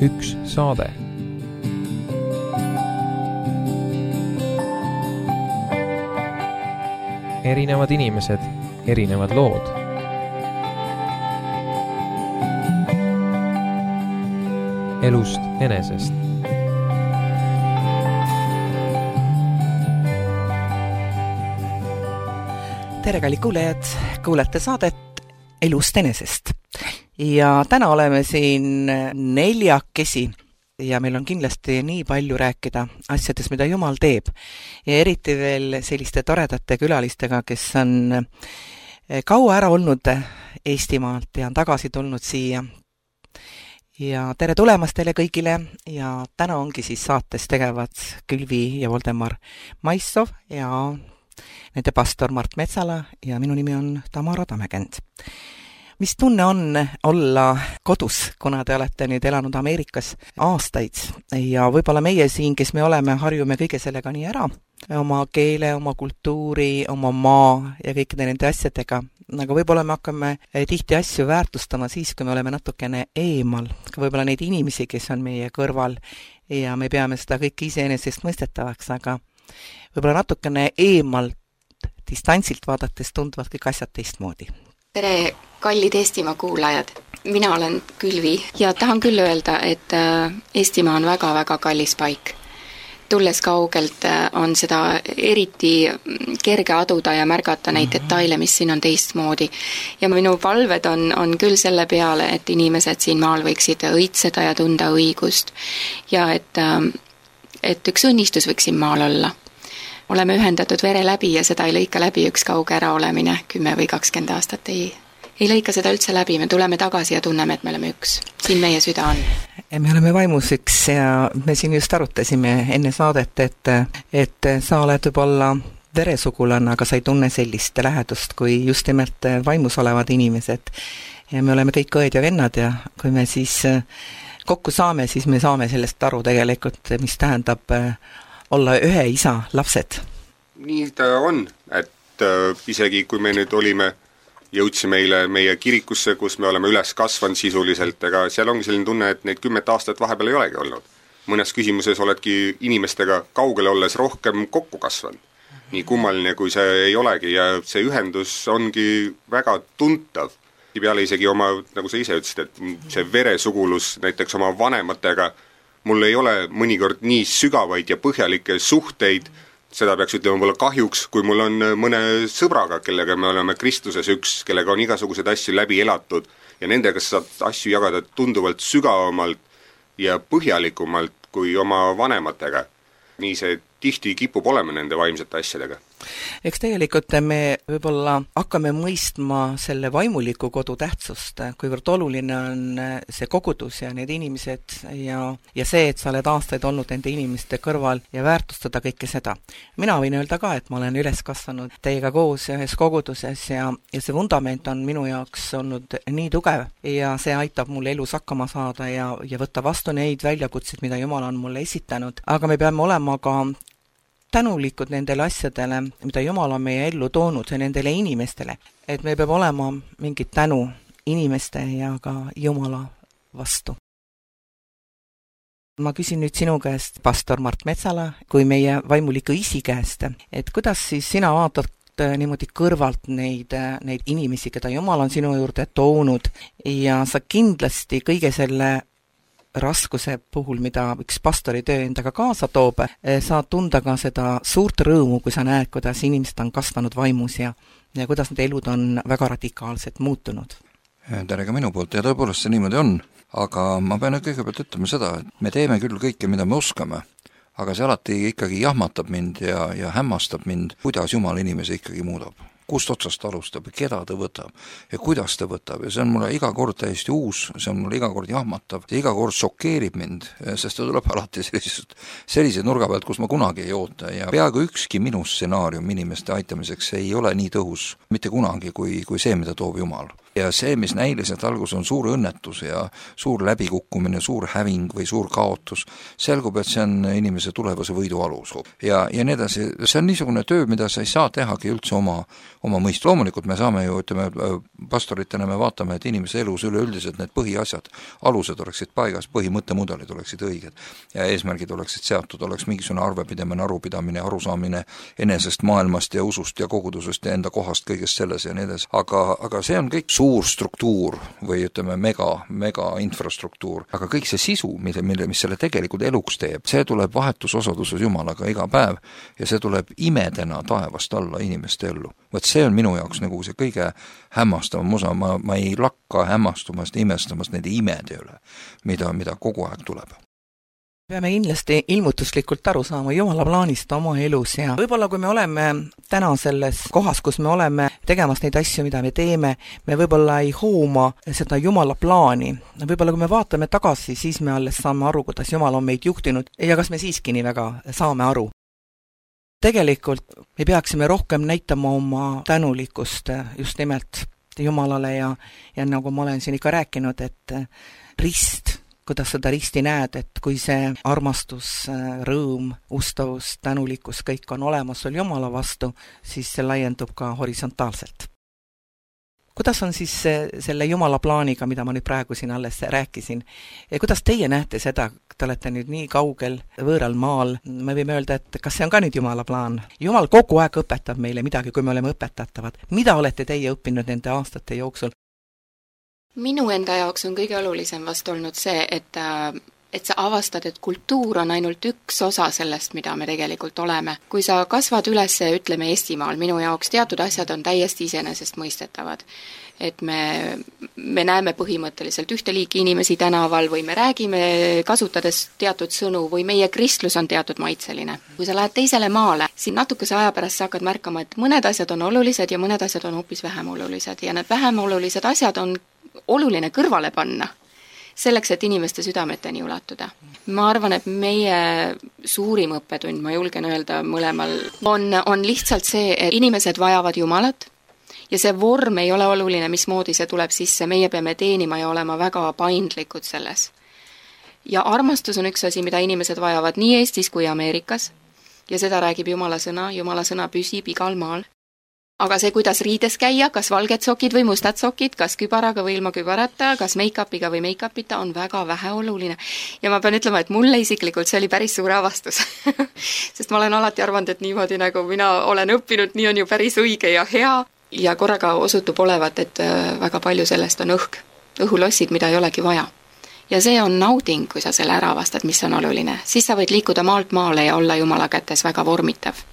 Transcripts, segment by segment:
üks saade. Erinevad inimesed, erinevad lood. Elust enesest. Tere, kallid kuulajad, kuulete saadet Elust enesest. Ja täna oleme siin neljakesi ja meil on kindlasti nii palju rääkida asjadest, mida Jumal teeb. Ja eriti veel selliste toredate külalistega, kes on kaua ära olnud Eestimaalt ja on tagasi tulnud siia. Ja tere tulemast teile kõigile ja täna ongi siis saates tegevad Külvi ja Voldemar Maissov ja nende pastor Mart Metsala ja minu nimi on Tamara Tammekend. Mis tunne on olla kodus, kuna te olete nüüd elanud Ameerikas aastaid ja võib-olla meie siin, kes me oleme, harjume kõige sellega nii ära, oma keele, oma kultuuri, oma maa ja kõikide nende asjadega. Aga võib-olla me hakkame tihti asju väärtustama siis, kui me oleme natukene eemal, võib-olla neid inimesi, kes on meie kõrval ja me peame seda kõik iseenesest mõistetavaks, aga võib-olla natukene eemalt, distantsilt vaadates tunduvad kõik asjad teistmoodi. Tere, kallid Eestimaa kuulajad. Mina olen Külvi ja tahan küll öelda, et Eestimaa on väga-väga kallis paik. Tulles kaugelt on seda eriti kerge aduda ja märgata neid detaile, mis siin on teistmoodi. Ja minu palved on küll selle peale, et inimesed siin maal võiksid õitseda ja tunda õigust. Ja et üks õnnistus võiks siin maal olla. Oleme ühendatud vere läbi ja seda ei lõika läbi üks kauge äraolemine 10 või 20 aastat. Ei lõika seda üldse läbi, me tuleme tagasi ja tunneme, et me oleme üks. Siin meie süda on. Me oleme vaimus üks ja me siin just arutasime enne saadet, et sa oled võib-olla veresugulane, aga sa ei tunne sellist lähedust kui just nimelt vaimus olevad inimesed. Ja me oleme kõik õed ja vennad ja kui me siis kokku saame, siis me saame sellest aru tegelikult, mis tähendab olla ühe isa lapsed. Nii ta on, et isegi kui me nüüd jõudsime meie kirikusse, kus me oleme üles kasvanud sisuliselt, ega seal ongi selline tunne, et neid 10 aastat vahepeal ei olegi olnud. Mõnes küsimuses oledki inimestega kaugele olles rohkem kokku kasvanud. Nii kummaline kui see ei olegi ja see ühendus ongi väga tuntav. Peale isegi oma, nagu sa ise ütlesid, et see veresugulus näiteks oma vanematega, mul ei ole mõnikord nii sügavaid ja põhjalikke suhteid, seda peaks ütlema mulle kahjuks, kui mul on mõne sõbraga, kellega me oleme Kristuses üks, kellega on igasugused asju läbi elatud ja nendega saab asju jagada tunduvalt sügavamalt ja põhjalikumalt kui oma vanematega. Nii see tihti kipub olema nende vaimsete asjadega. Eks tegelikult me võib-olla hakkame mõistma selle vaimuliku kodu tähtsust, kuivõrd oluline on see kogudus ja need inimesed ja see, et sa oled aastaid olnud nende inimeste kõrval ja väärtustada kõike seda. Mina võin öelda ka, et ma olen üles kasvanud teiega koos ühes koguduses ja see vundament on minu jaoks olnud nii tugev ja see aitab mul elus hakkama saada ja võtta vastu neid väljakutseid, mida Jumal on mulle esitanud. Aga me peame olema ka tänulikud nendele asjadele, mida Jumal on meie ellu toonud ja nendele inimestele. Et me peab olema mingit tänu inimeste ja ka Jumala vastu. Ma küsin nüüd sinu käest, pastor Mart Metsala, kui meie vaimuliku isi käest, et kuidas siis sina vaatad niimoodi kõrvalt neid inimesi, keda Jumal on sinu juurde toonud ja sa kindlasti kõige selle raskuse puhul, mida üks pastori töö endaga kaasa toob, saad tunda ka seda suurt rõõmu, kui sa näed, kuidas inimesed on kasvanud vaimus ja kuidas need elud on väga radikaalselt muutunud. Tere ka minu poolt ja tõepoolest see niimoodi on, aga ma pean kõigepealt ütlema seda, et me teeme küll kõike, mida me oskame, aga see alati ikkagi jahmatab mind ja hämmastab mind, kuidas Jumal inimese ikkagi muudab. Kust otsast alustab, keda ta võtab ja kuidas ta võtab ja see on mulle iga kord täiesti uus, see on mulle iga kord jahmatav ja iga kord šokeerib mind, sest ta tuleb alati sellise nurga pealt, kus ma kunagi ei oota ja peaaegu ükski minu stsenaarium inimeste aitamiseks ei ole nii tõhus mitte kunagi kui see, mida toob Jumal. Ja see, mis näiliselt algus on suur õnnetus ja suur läbikukkumine, suur häving või suur kaotus, selgub, et see on inimese tulevase võidu alus. Ja nii edasi, see on niisugune töö, mida sa ei saa tehagi üldse oma mõist. Loomulikult me saame ju, ütleme, pastoritena me vaatame, et inimese elus üleüldiselt need põhiasjad, alused oleksid paigas, põhimõttemudelid oleksid õiged ja eesmärgid oleksid seatud, oleks mingisugune arvepidamine, arupidamine, arusaamine enesest, maailmast ja usust ja kogudusest ja enda kohast kõigest selles ja nii edasi. Aga see on kõik suur struktuur või ütleme mega infrastruktuur, aga kõik see sisu, mis selle tegelikult eluks teeb, see tuleb vahetusosaduses Jumalaga iga päev ja see tuleb imedena taevast alla inimeste ellu. Võt see on minu jaoks nagu see kõige hämmastavam osa, ma ei lakka hämmastumast ja imestamast nende imede üle, mida kogu aeg tuleb. Peame kindlasti ilmutuslikult aru saama Jumala plaanist oma elus ja võib-olla kui me oleme täna selles kohas, kus me oleme tegemas neid asju, mida me teeme, me võib-olla ei hooma seda Jumala plaani. Võib-olla kui me vaatame tagasi, siis me alles saame aru, kuidas Jumal on meid juhtinud ja kas me siiski nii väga saame aru. Tegelikult me peaksime rohkem näitama oma tänulikkust just nimelt Jumalale ja nagu ma olen siin ikka rääkinud, et rist, kuidas seda risti näed, et kui see armastus, rõõm, ustavus, tänulikkus, kõik on olemas sul Jumala vastu, siis see laiendub ka horisontaalselt. Kuidas on siis selle Jumala plaaniga, mida ma nüüd praegu siin alles rääkisin, ja kuidas teie näete seda, te olete nüüd nii kaugel võõral maal, me võime öelda, et kas see on ka nüüd Jumala plaan? Jumal kogu aeg õpetab meile midagi, kui me oleme õpetatavad. Mida olete teie õppinud nende aastate jooksul? Minu enda jaoks on kõige olulisem vast olnud see, et sa avastad, et kultuur on ainult üks osa sellest, mida me tegelikult oleme. Kui sa kasvad üles, ütleme Eestimaal, minu jaoks teatud asjad on täiesti iseenesest mõistetavad. Et me näeme põhimõtteliselt ühte liiki inimesi tänaval või me räägime kasutades teatud sõnu või meie kristlus on teatud maitseline. Kui sa lähed teisele maale, siin natukese aja pärast sa hakkad märkama, et mõned asjad on olulised ja mõned asjad on hoopis vähem olulised ja need vähem olulised asjad on oluline kõrvale panna, selleks, et inimeste südameteni ulatuda. Ma arvan, et meie suurim õppetund, ma julgen öelda mõlemal, on lihtsalt see, et inimesed vajavad Jumalat ja see vorm ei ole oluline, mismoodi see tuleb sisse, meie peame teenima ja olema väga paindlikud selles. Ja armastus on üks asi, mida inimesed vajavad nii Eestis kui Ameerikas ja seda räägib Jumala sõna püsib igal maal. Aga see, kuidas riides käia, kas valged sokid või mustad sokid, kas kübaraga või ilma kübarata, kas make-upiga või make-upita on väga vähe oluline. Ja ma pean ütlema, et mulle isiklikult see oli päris suure avastus. Sest ma olen alati arvanud, et niimoodi nagu mina olen õppinud, nii on ju päris õige ja hea. Ja korraga osutub olevat, et väga palju sellest on õhulossid, mida ei olegi vaja. Ja see on nauding, kui sa selle ära avastad, mis on oluline. Siis sa võid liikuda maalt maale ja olla Jumala kätes väga vormitav.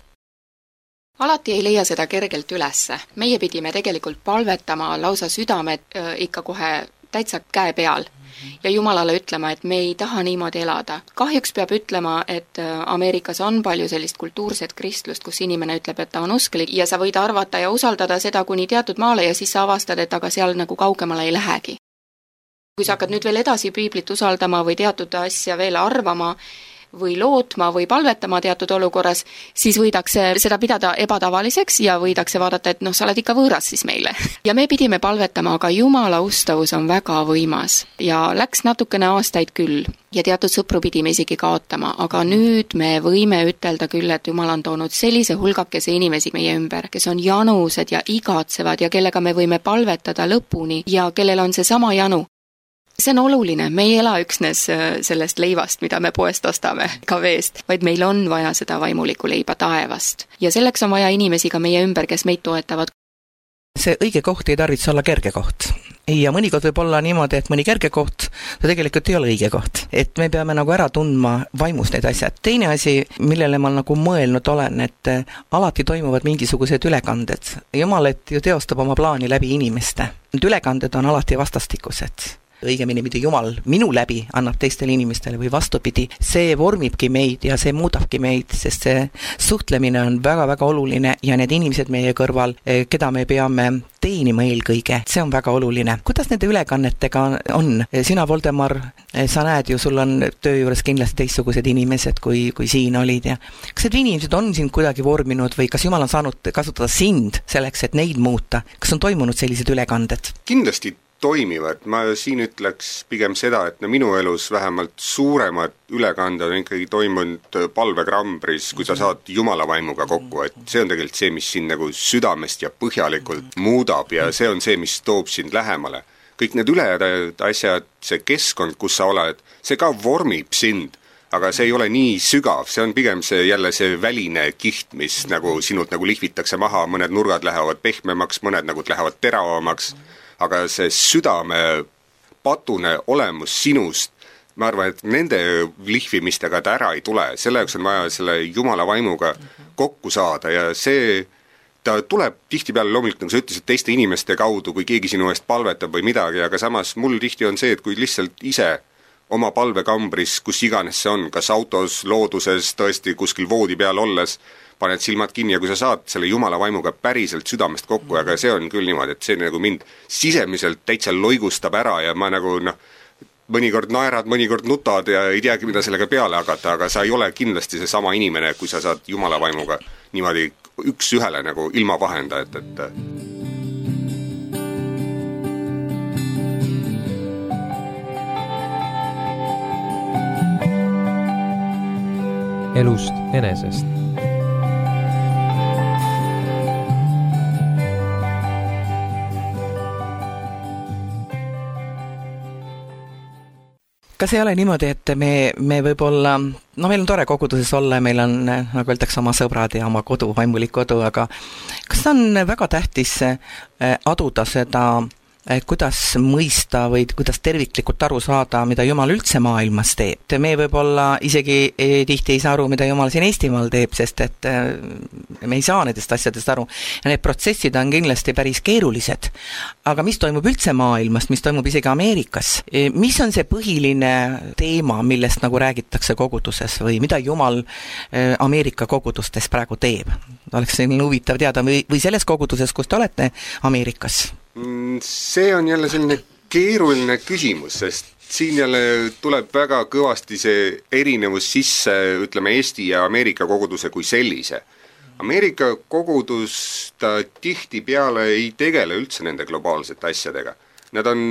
Alati ei leia seda kergelt ülesse. Meie pidime tegelikult palvetama lausa südamed ikka kohe täitsa käe peal ja Jumalale ütlema, et me ei taha niimoodi elada. Kahjuks peab ütlema, et Ameerikas on palju sellist kultuurset kristlust, kus inimene ütleb, et ta on usklik ja sa võid arvata ja usaldada seda kuni teatud maale ja siis sa avastad, et aga seal nagu kaugemale ei lähegi. Kui sa hakkad nüüd veel edasi piiblit usaldama või teatud asja veel arvama, või lootma või palvetama teatud olukorras, siis võidakse seda pidada ebatavaliseks ja võidakse vaadata, et sa oled ikka võõras siis meile. Ja me pidime palvetama, aga Jumala ustavus on väga võimas ja läks natukene aastaid küll ja teatud sõpru pidime isegi kaotama, aga nüüd me võime ütelda küll, et Jumal on toonud sellise hulgakese inimesi meie ümber, kes on janused ja igatsevad ja kellega me võime palvetada lõpuni ja kellel on see sama janu. See on oluline, me ei ela üksnes sellest leivast, mida me poest ostame ka veest, vaid meil on vaja seda vaimulikku leiba taevast. Ja selleks on vaja inimesi ka meie ümber, kes meid toetavad. See õige koht ei tarvitse olla kerge koht. Ja mõnikord võib olla niimoodi, et mõni kerge koht, see tegelikult ei ole õige koht. Et me peame nagu ära tundma vaimus need asjad. Teine asi, millele ma nagu mõelnud olen, et alati toimuvad mingisugused ülekanded. Jumal ju teostab oma plaani läbi inimeste. Need ülekanded on alati vastastikused. õigemini mida Jumal minu läbi annab teistele inimestele või vastupidi, see vormibki meid ja see muudabki meid, sest see suhtlemine on väga-väga oluline ja need inimesed meie kõrval, keda me peame teenima eelkõige, see on väga oluline. Kuidas nende ülekannetega on? Sina, Voldemar, sa näed ju, sul on töö juures kindlasti teistsugused inimesed, kui siin olid ja kas need inimesed on sind kuidagi vorminud või kas Jumal on saanud kasutada sind selleks, et neid muuta? Kas on toimunud sellised ülekanded? Kindlasti toimivad, ma siin ütleks pigem seda, et minu elus vähemalt suuremad ülekanded on ikkagi toimunud palvekrambris, kui sa saad Jumala vaimuga kokku, et see on tegelikult see, mis sind nagu südamest ja põhjalikult muudab ja see on see, mis toob sind lähemale. Kõik need ülejäänud asjad, see keskkond, kus sa oled, see ka vormib sind, aga see ei ole nii sügav, see on pigem see jälle see väline kiht, mis nagu sinult nagu lihvitakse maha, mõned nurgad lähevad pehmemaks, mõned nagu lähevad teravamaks, aga see südame patune olemus sinust, ma arvan, et nende lihvimistega ta ära ei tule, selle jaoks on vaja selle Jumala vaimuga kokku saada ja see, ta tuleb tihtipeale loomulikult, nagu sa ütlesid, teiste inimeste kaudu, kui keegi sinu eest palvetab või midagi, aga samas mul tihti on see, et kui lihtsalt ise oma palvekambris, kus iganes see on, kas autos, looduses, tõesti kuskil voodi peal olles, paned silmad kinni ja kui sa saad selle Jumala vaimuga päriselt südamest kokku, aga see on küll niimoodi, et see nagu mind sisemiselt täitsa loigustab ära ja ma nagu mõnikord naerad, mõnikord nutad ja ei teagi, mida sellega peale hakata, aga sa ei ole kindlasti see sama inimene, kui sa saad Jumala vaimuga niimoodi üks ühele nagu ilma vahendajat, et elust enesest. Kas ei ole niimoodi, et me võib-olla, meil on tore koguduses olla ja meil on, nagu öeldakse, oma sõbrad ja oma kodu, vaimulik kodu, aga kas on väga tähtis aduda seda, kuidas mõista või kuidas terviklikult aru saada, mida Jumal üldse maailmas teeb. Me võib-olla isegi tihti ei saa aru, mida Jumal siin Eestimaal teeb, sest et me ei saa nendest asjadest aru. Ja need protsessid on kindlasti päris keerulised. Aga mis toimub üldse maailmast, mis toimub isegi Ameerikas? Mis on see põhiline teema, millest nagu räägitakse koguduses või mida Jumal Ameerika kogudustes praegu teeb? Oleks selline huvitav teada või selles koguduses, kus te olete Ameerikas? See on jälle selline keeruline küsimus, sest siin jälle tuleb väga kõvasti see erinevus sisse, ütleme Eesti ja Ameerika koguduse kui sellise. Ameerika kogudus ta tihtipeale ei tegele üldse nende globaalsete asjadega. Nad on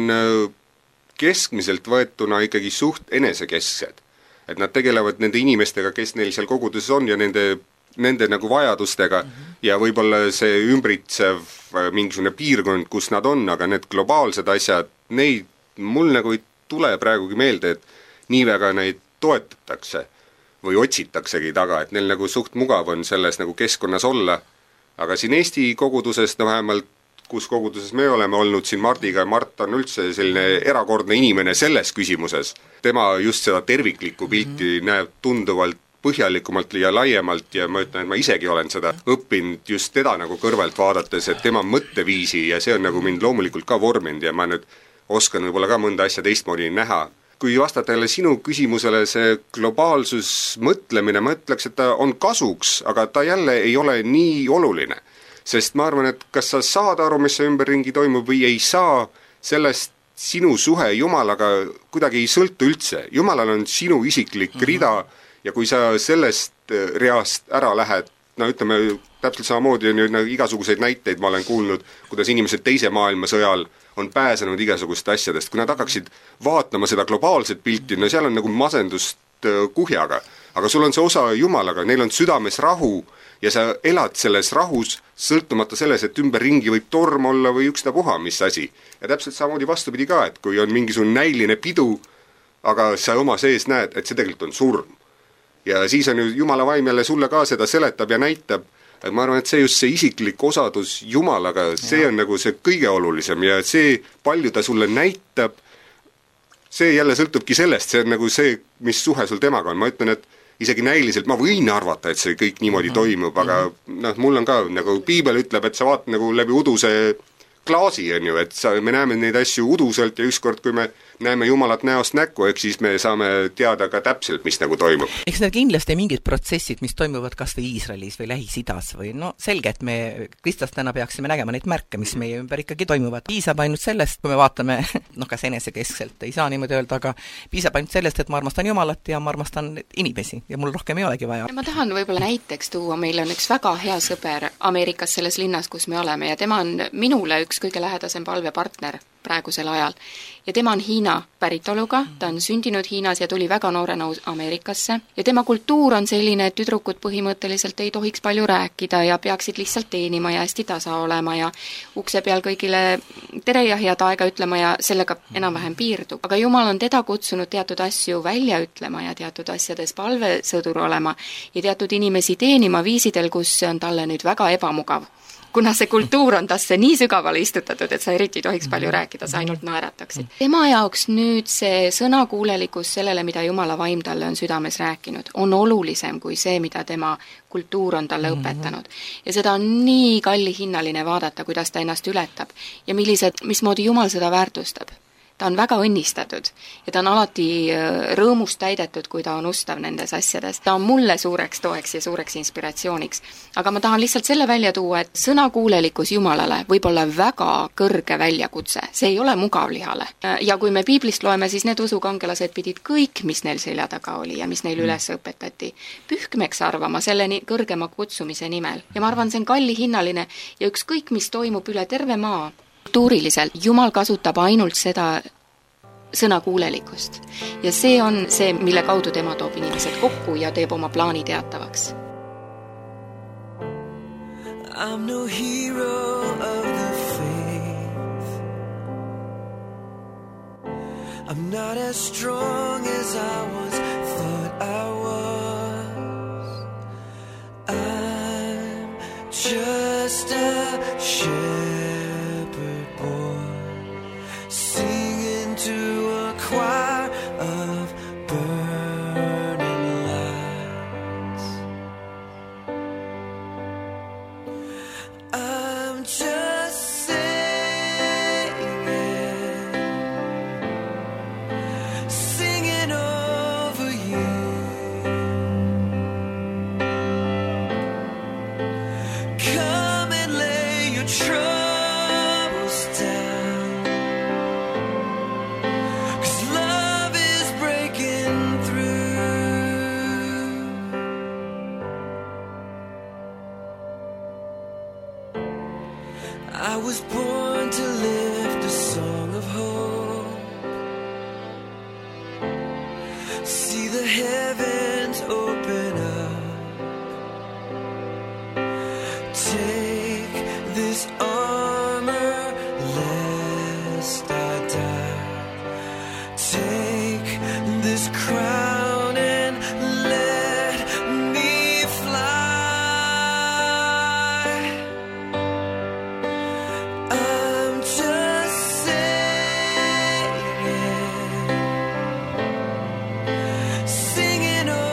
keskmiselt võetuna ikkagi suht enesekesksed. Et nad tegelevad nende inimestega, kes neil seal koguduses on ja nende nagu vajadustega ja võib-olla see ümbritsev mingisugune piirkond, kus nad on, aga need globaalsed asjad, neid mul nagu ei tule praegugi meelde, et nii väga neid toetatakse või otsitaksegi taga, et neil nagu suht mugav on selles nagu keskkonnas olla. Aga siin Eesti koguduses, vähemalt kus koguduses me oleme olnud siin Mardiga, Mart on üldse selline erakordne inimene selles küsimuses. Tema just seda terviklikku pilti näeb tunduvalt põhjalikumalt ja laiemalt ja ma ütlen, et ma isegi olen seda õppinud just teda nagu kõrvalt vaadates, et tema mõtteviisi ja see on nagu mind loomulikult ka vorminud ja ma nüüd oskan võib-olla ka mõnda asja teistmoodi näha. Kui vastata jälle sinu küsimusele, see globaalsus mõtlemine, ma ütleks, et ta on kasuks, aga ta jälle ei ole nii oluline. Sest ma arvan, et kas sa saad aru, mis see ümberringi toimub või ei saa, sellest sinu suhe Jumalaga kuidagi ei sõltu üldse. Jumalal on sinu isiklik rida ja kui sa sellest reast ära lähed, ütleme, täpselt samamoodi on ju igasuguseid näiteid ma olen kuulnud, kuidas inimesed teise maailmasõjal on pääsenud igasugust asjadest. Kui nad hakkaksid vaatama seda globaalset pilti, seal on nagu masendust kuhjaga, aga sul on see osa Jumalaga, neil on südames rahu ja sa elad selles rahus, sõltumata selles, et ümberringi võib torm olla või ükstapuha, mis asi. Ja täpselt samamoodi vastupidi ka, et kui on mingisugune näiline pidu, aga sa oma sees näed, et see tegelikult on surm. Ja siis on ju Jumala vaim jälle sulle ka seda seletab ja näitab. Ma arvan, et see just see isiklik osadus Jumalaga, see on nagu see kõige olulisem ja see, palju ta sulle näitab, see jälle sõltubki sellest, see on nagu see, mis suhe sul temaga on. Ma ütlen, et isegi näiliselt ma võin arvata, et see kõik niimoodi toimub, aga mul on ka, nagu Piibel ütleb, et sa vaatad nagu läbi uduse klaasi, on ju, et me näeme neid asju uduselt ja ükskord, kui me näeme Jumalat näost näkku, ehk siis me saame teada ka täpselt, mis nagu toimub. Eks need kindlasti mingid protsessid, mis toimuvad kas või Iisraelis või Lähis-Idas või no selge, et me kristlastena peaksime nägema neid märke, mis meie ümber ikkagi toimuvad. Piisab ainult sellest, kui me vaatame, kas enesekeskselt ei saa niimoodi öelda, aga piisab ainult sellest, et ma armastan Jumalat ja ma armastan inimesi ja mul rohkem ei olegi vaja. Ma tahan võib-olla näiteks tuua, meil on üks väga hea sõber Ameerikas selles linnas, kus me oleme ja tema on minule üks kõige lähedasem palvepartner praegusel ajal. Ja tema on Hiina päritoluga, ta on sündinud Hiinas ja tuli väga noorena Ameerikasse. Ja tema kultuur on selline, et tüdrukud põhimõtteliselt ei tohiks palju rääkida ja peaksid lihtsalt teenima ja hästi tasa olema ja ukse peal kõigile tere ja head aega ütlema ja sellega enam-vähem piirdub. Aga Jumal on teda kutsunud teatud asju välja ütlema ja teatud asjades palvesõdur olema ja teatud inimesi teenima viisidel, kus see on talle nüüd väga ebamugav. Kuna see kultuur on tasse nii sügavale istutatud, et sa eriti tohiks palju rääkida, sa ainult naerataksid. Tema jaoks nüüd see sõnakuulelikkus sellele, mida Jumala vaim talle on südames rääkinud, on olulisem kui see, mida tema kultuur on talle õpetanud. Ja seda on nii kallihinnaline vaadata, kuidas ta ennast ületab ja mismoodi Jumal seda väärtustab. Ta on väga õnnistatud ja ta on alati rõõmust täidetud, kui ta on ustav nendes asjades. Ta on mulle suureks toeks ja suureks inspiratsiooniks. Aga ma tahan lihtsalt selle välja tuua, et sõnakuulelikkus Jumalale võib olla väga kõrge väljakutse. See ei ole mugav lihale. Ja kui me piiblist loeme, siis need usukangelased pidid kõik, mis neil selja taga oli ja mis neil üles õpetati, pühkmeks arvama selleni kõrgema kutsumise nimel. Ja ma arvan, see on kallihinnaline ja ükskõik, mis toimub üle terve maa, kultuuriliselt Jumal kasutab ainult seda sõnakuulelikkust. Ja see on see, mille kaudu tema toob inimesed kokku ja teeb oma plaani teatavaks. I'm no hero of the faith. I'm not as strong as I was thought I was. I'm just a shepherd boy singing to a choir of burning lights. I'm just singing over you. Come and lay your troubles down, 'cause love is breaking through. I was born to lift a song of hope, see the heavens open up, take this armor lest I die, take this crown and let me fly. I'm just singing over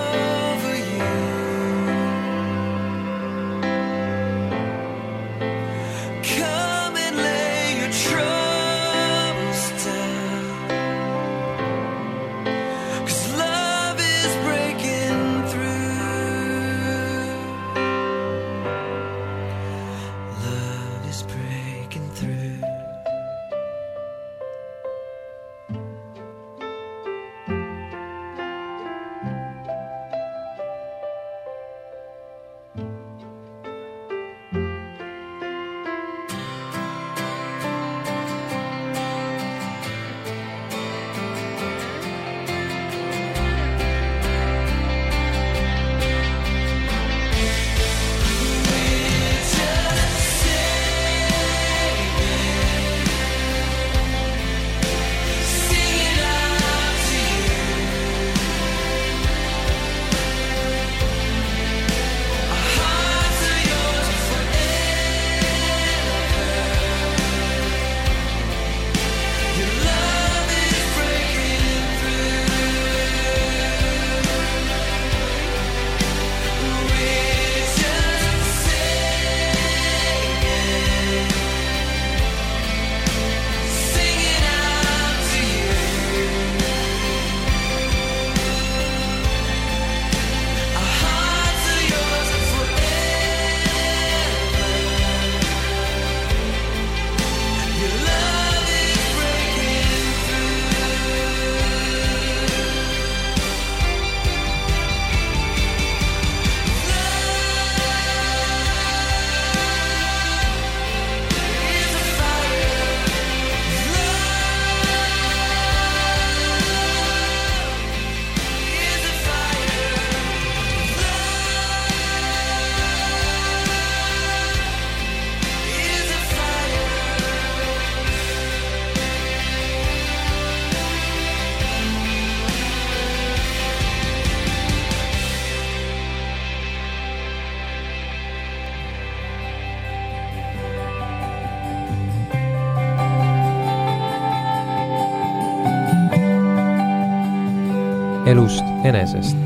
elust enesest.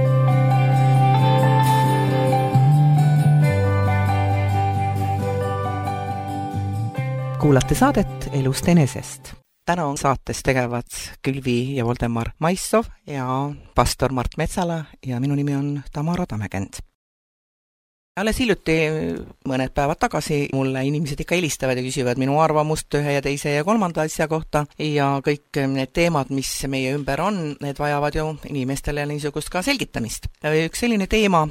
Kuulate saadet Elust enesest. Täna on saates tegevad Külvi ja Voldemar Maissov ja pastor Mart Metsala ja minu nimi on Tamara Tammekend. Alles hiljuti mõned päevad tagasi mulle inimesed ikka helistavad ja küsivad minu arvamust ühe ja teise ja kolmanda asja kohta ja kõik need teemad, mis meie ümber on, need vajavad ju inimestele niisugust ka selgitamist. Üks selline teema,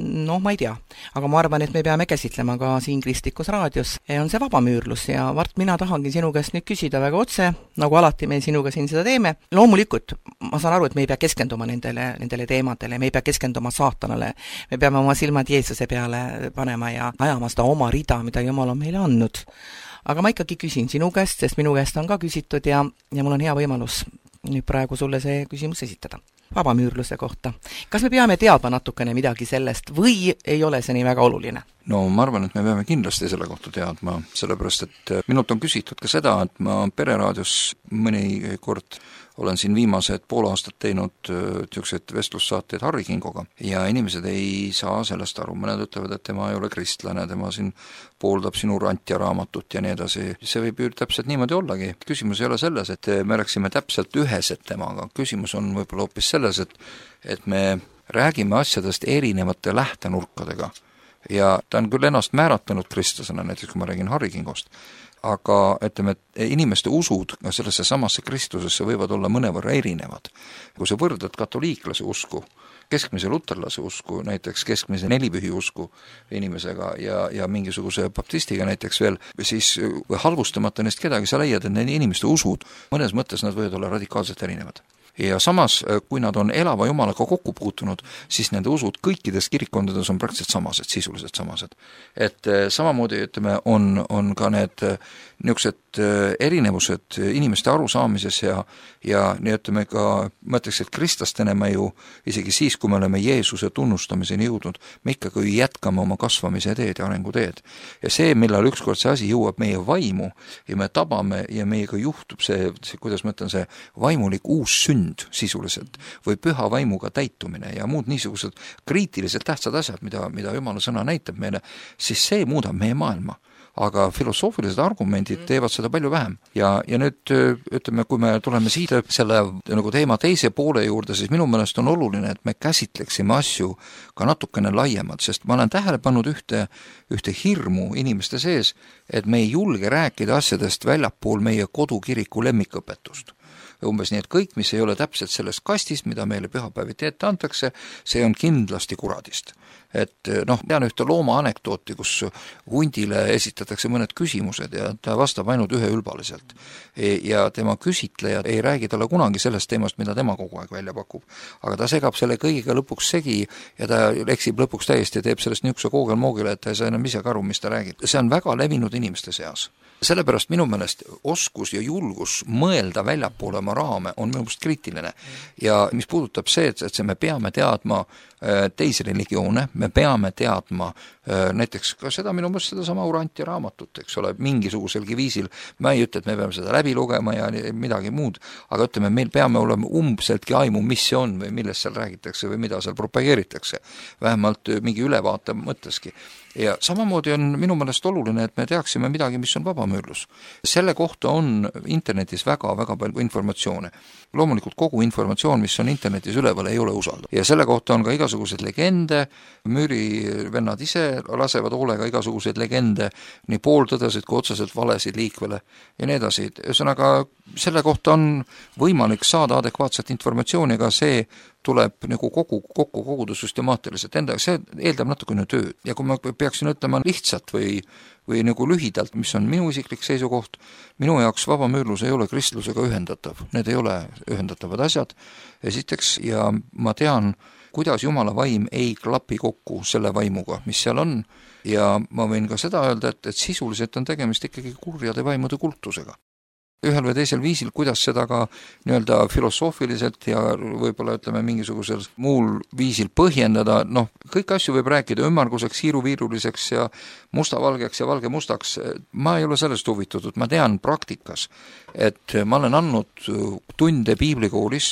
ma ei tea, aga ma arvan, et me peame käsitlema ka siin Kristlikus raadios, on see vabamüürlus ja Mart, mina tahangi sinu käest nüüd küsida väga otse, nagu alati me sinuga siin seda teeme. Loomulikult, ma saan aru, et me ei pea keskenduma nendele teemadele, me ei pea keskenduma saatanale, me peame oma silmad Jeesuse peale panema ja ajama seda oma rida, mida Jumal on meile andnud. Aga ma ikkagi küsin sinu käest, sest minu käest on ka küsitud ja mul on hea võimalus nüüd praegu sulle see küsimus esitada. Vabamüürluse kohta. Kas me peame teadma natukene midagi sellest või ei ole see nii väga oluline? No ma arvan, et me peame kindlasti selle kohta teadma, sellepärast et minult on küsitud ka seda, et ma Pereraadios mõni kord olen siin viimased pool aastat teinud niisuguseid vestlussaateid Harri Kingoga ja inimesed ei saa sellest aru. Mõned ütlevad, et tema ei ole kristlane, tema siin pooldab sinu Rantja raamatut ja nii edasi. See võib ju täpselt niimoodi ollagi. Küsimus ei ole selles, et me rääksime täpselt ühesed temaga. Küsimus on võib-olla hoopis selles, et me räägime asjadest erinevate lähtenurkadega. Ja ta on küll ennast määratlenud kristlasena, näiteks kui ma räägin Harri Kingost, aga ütleme, et inimeste usud sellesse samasse kristlusesse võivad olla mõnevõrra erinevad. Kui sa võrdad katoliiklase usku, keskmise luterlase usku, näiteks keskmise nelipühi usku inimesega ja mingisuguse baptistiga näiteks veel, siis halvustamata neist kedagi, sa leiad, et need inimeste usud, mõnes mõttes nad võivad olla radikaalselt erinevad. Ja samas, kui nad on elava Jumalaga kokku puutunud, siis nende usud kõikides kirikkondades on praktiliselt samased, sisuliselt samased. Et samamoodi, ütleme, on ka need niisugused erinevused inimeste arusaamises ja nii ütleme ka, mõtleks, et kristlastena me ju isegi siis, kui me oleme Jeesuse tunnustamiseni jõudnud, me ikkagi jätkame oma kasvamise teed ja arenguteed. Ja see, millal ükskord see asi jõuab meie vaimu ja me tabame ja meiega juhtub see, kuidas ma ütlen, see vaimulik uus sünd sisuliselt või püha vaimuga täitumine ja muud niisugused kriitiliselt tähtsad asjad, mida Jumala sõna näitab meile, siis see muudab meie maailma. Aga filosoofilised argumendid teevad seda palju vähem. Ja nüüd, ütleme, kui me tuleme siit selle nagu teema teise poole juurde, siis minu meelest on oluline, et me käsitleksime asju ka natukene laiemalt, sest ma olen tähele pannud ühte hirmu inimeste sees, et me ei julge rääkida asjadest väljapool meie kodukiriku lemmikõpetust. Umbes nii, et kõik, mis ei ole täpselt sellest kastist, mida meile pühapäeviti ette antakse, see on kindlasti kuradist. Et tean ühte looma anekdooti, kus hundile esitatakse mõned küsimused ja ta vastab ainult üheülbaliselt. Ja tema küsitlejad ei räägi talle kunagi sellest teemast, mida tema kogu aeg välja pakub. Aga ta segab selle kõigiga lõpuks segi ja ta eksib lõpuks täiesti ja teeb sellest niisuguse koogel-moogile, et ta ei saa enam ise aru, mis ta räägib. See on väga levinud inimeste seas. Sellepärast minu meelest oskus ja julgus mõelda väljapoole oma raame on minu meelest kriitiline. Ja mis puudutab see, et me peame teadma teisi religioone, me peame teadma näiteks ka seda minu meelest seda sama Rantja raamatut, eks ole, mingisuguselgi viisil. Ma ei ütle, et me peame seda läbi lugema ja midagi muud, aga ütleme, meil peame olema umbseltki aimu, mis see on või millest seal räägitakse või mida seal propageeritakse. Vähemalt mingi ülevaate mõtteski. Ja samamoodi on minu meelest oluline, et me teaksime midagi, mis on vabamüürlus. Selle kohta on internetis väga-väga palju informatsioone. Loomulikult kogu informatsioon, mis on internetis üleval, ei ole usaldav. Ja selle kohta on ka igasugused legende, müürivennad ise lasevad hoolega igasuguseid legende, nii pooltõdesid kui otseselt valesid liikvele ja nii edasi. Ühesõnaga, selle kohta on võimalik saada adekvaatset informatsiooni, aga see tuleb nagu kokku koguda süstemaatiliselt endaga, see eeldab natukene tööd. Ja kui ma peaksin ütlema lihtsalt või nagu lühidalt, mis on minu isiklik seisukoht, minu jaoks vabamüürlus ei ole kristlusega ühendatav. Need ei ole ühendatavad asjad, esiteks, ja ma tean, kuidas Jumala vaim ei klapi kokku selle vaimuga, mis seal on, ja ma võin ka seda öelda, et sisuliselt on tegemist ikkagi kurjade vaimude kultusega. Ühel või teisel viisil, kuidas seda ka nii-öelda filosoofiliselt ja võib-olla ütleme mingisugusel muul viisil põhjendada, kõik asju võib rääkida ümmarguseks, siiruviiruliseks ja mustavalgeks ja valge-mustaks. Ma ei ole sellest huvitatud, ma tean praktikas, et ma olen andnud tunde piiblikoolis,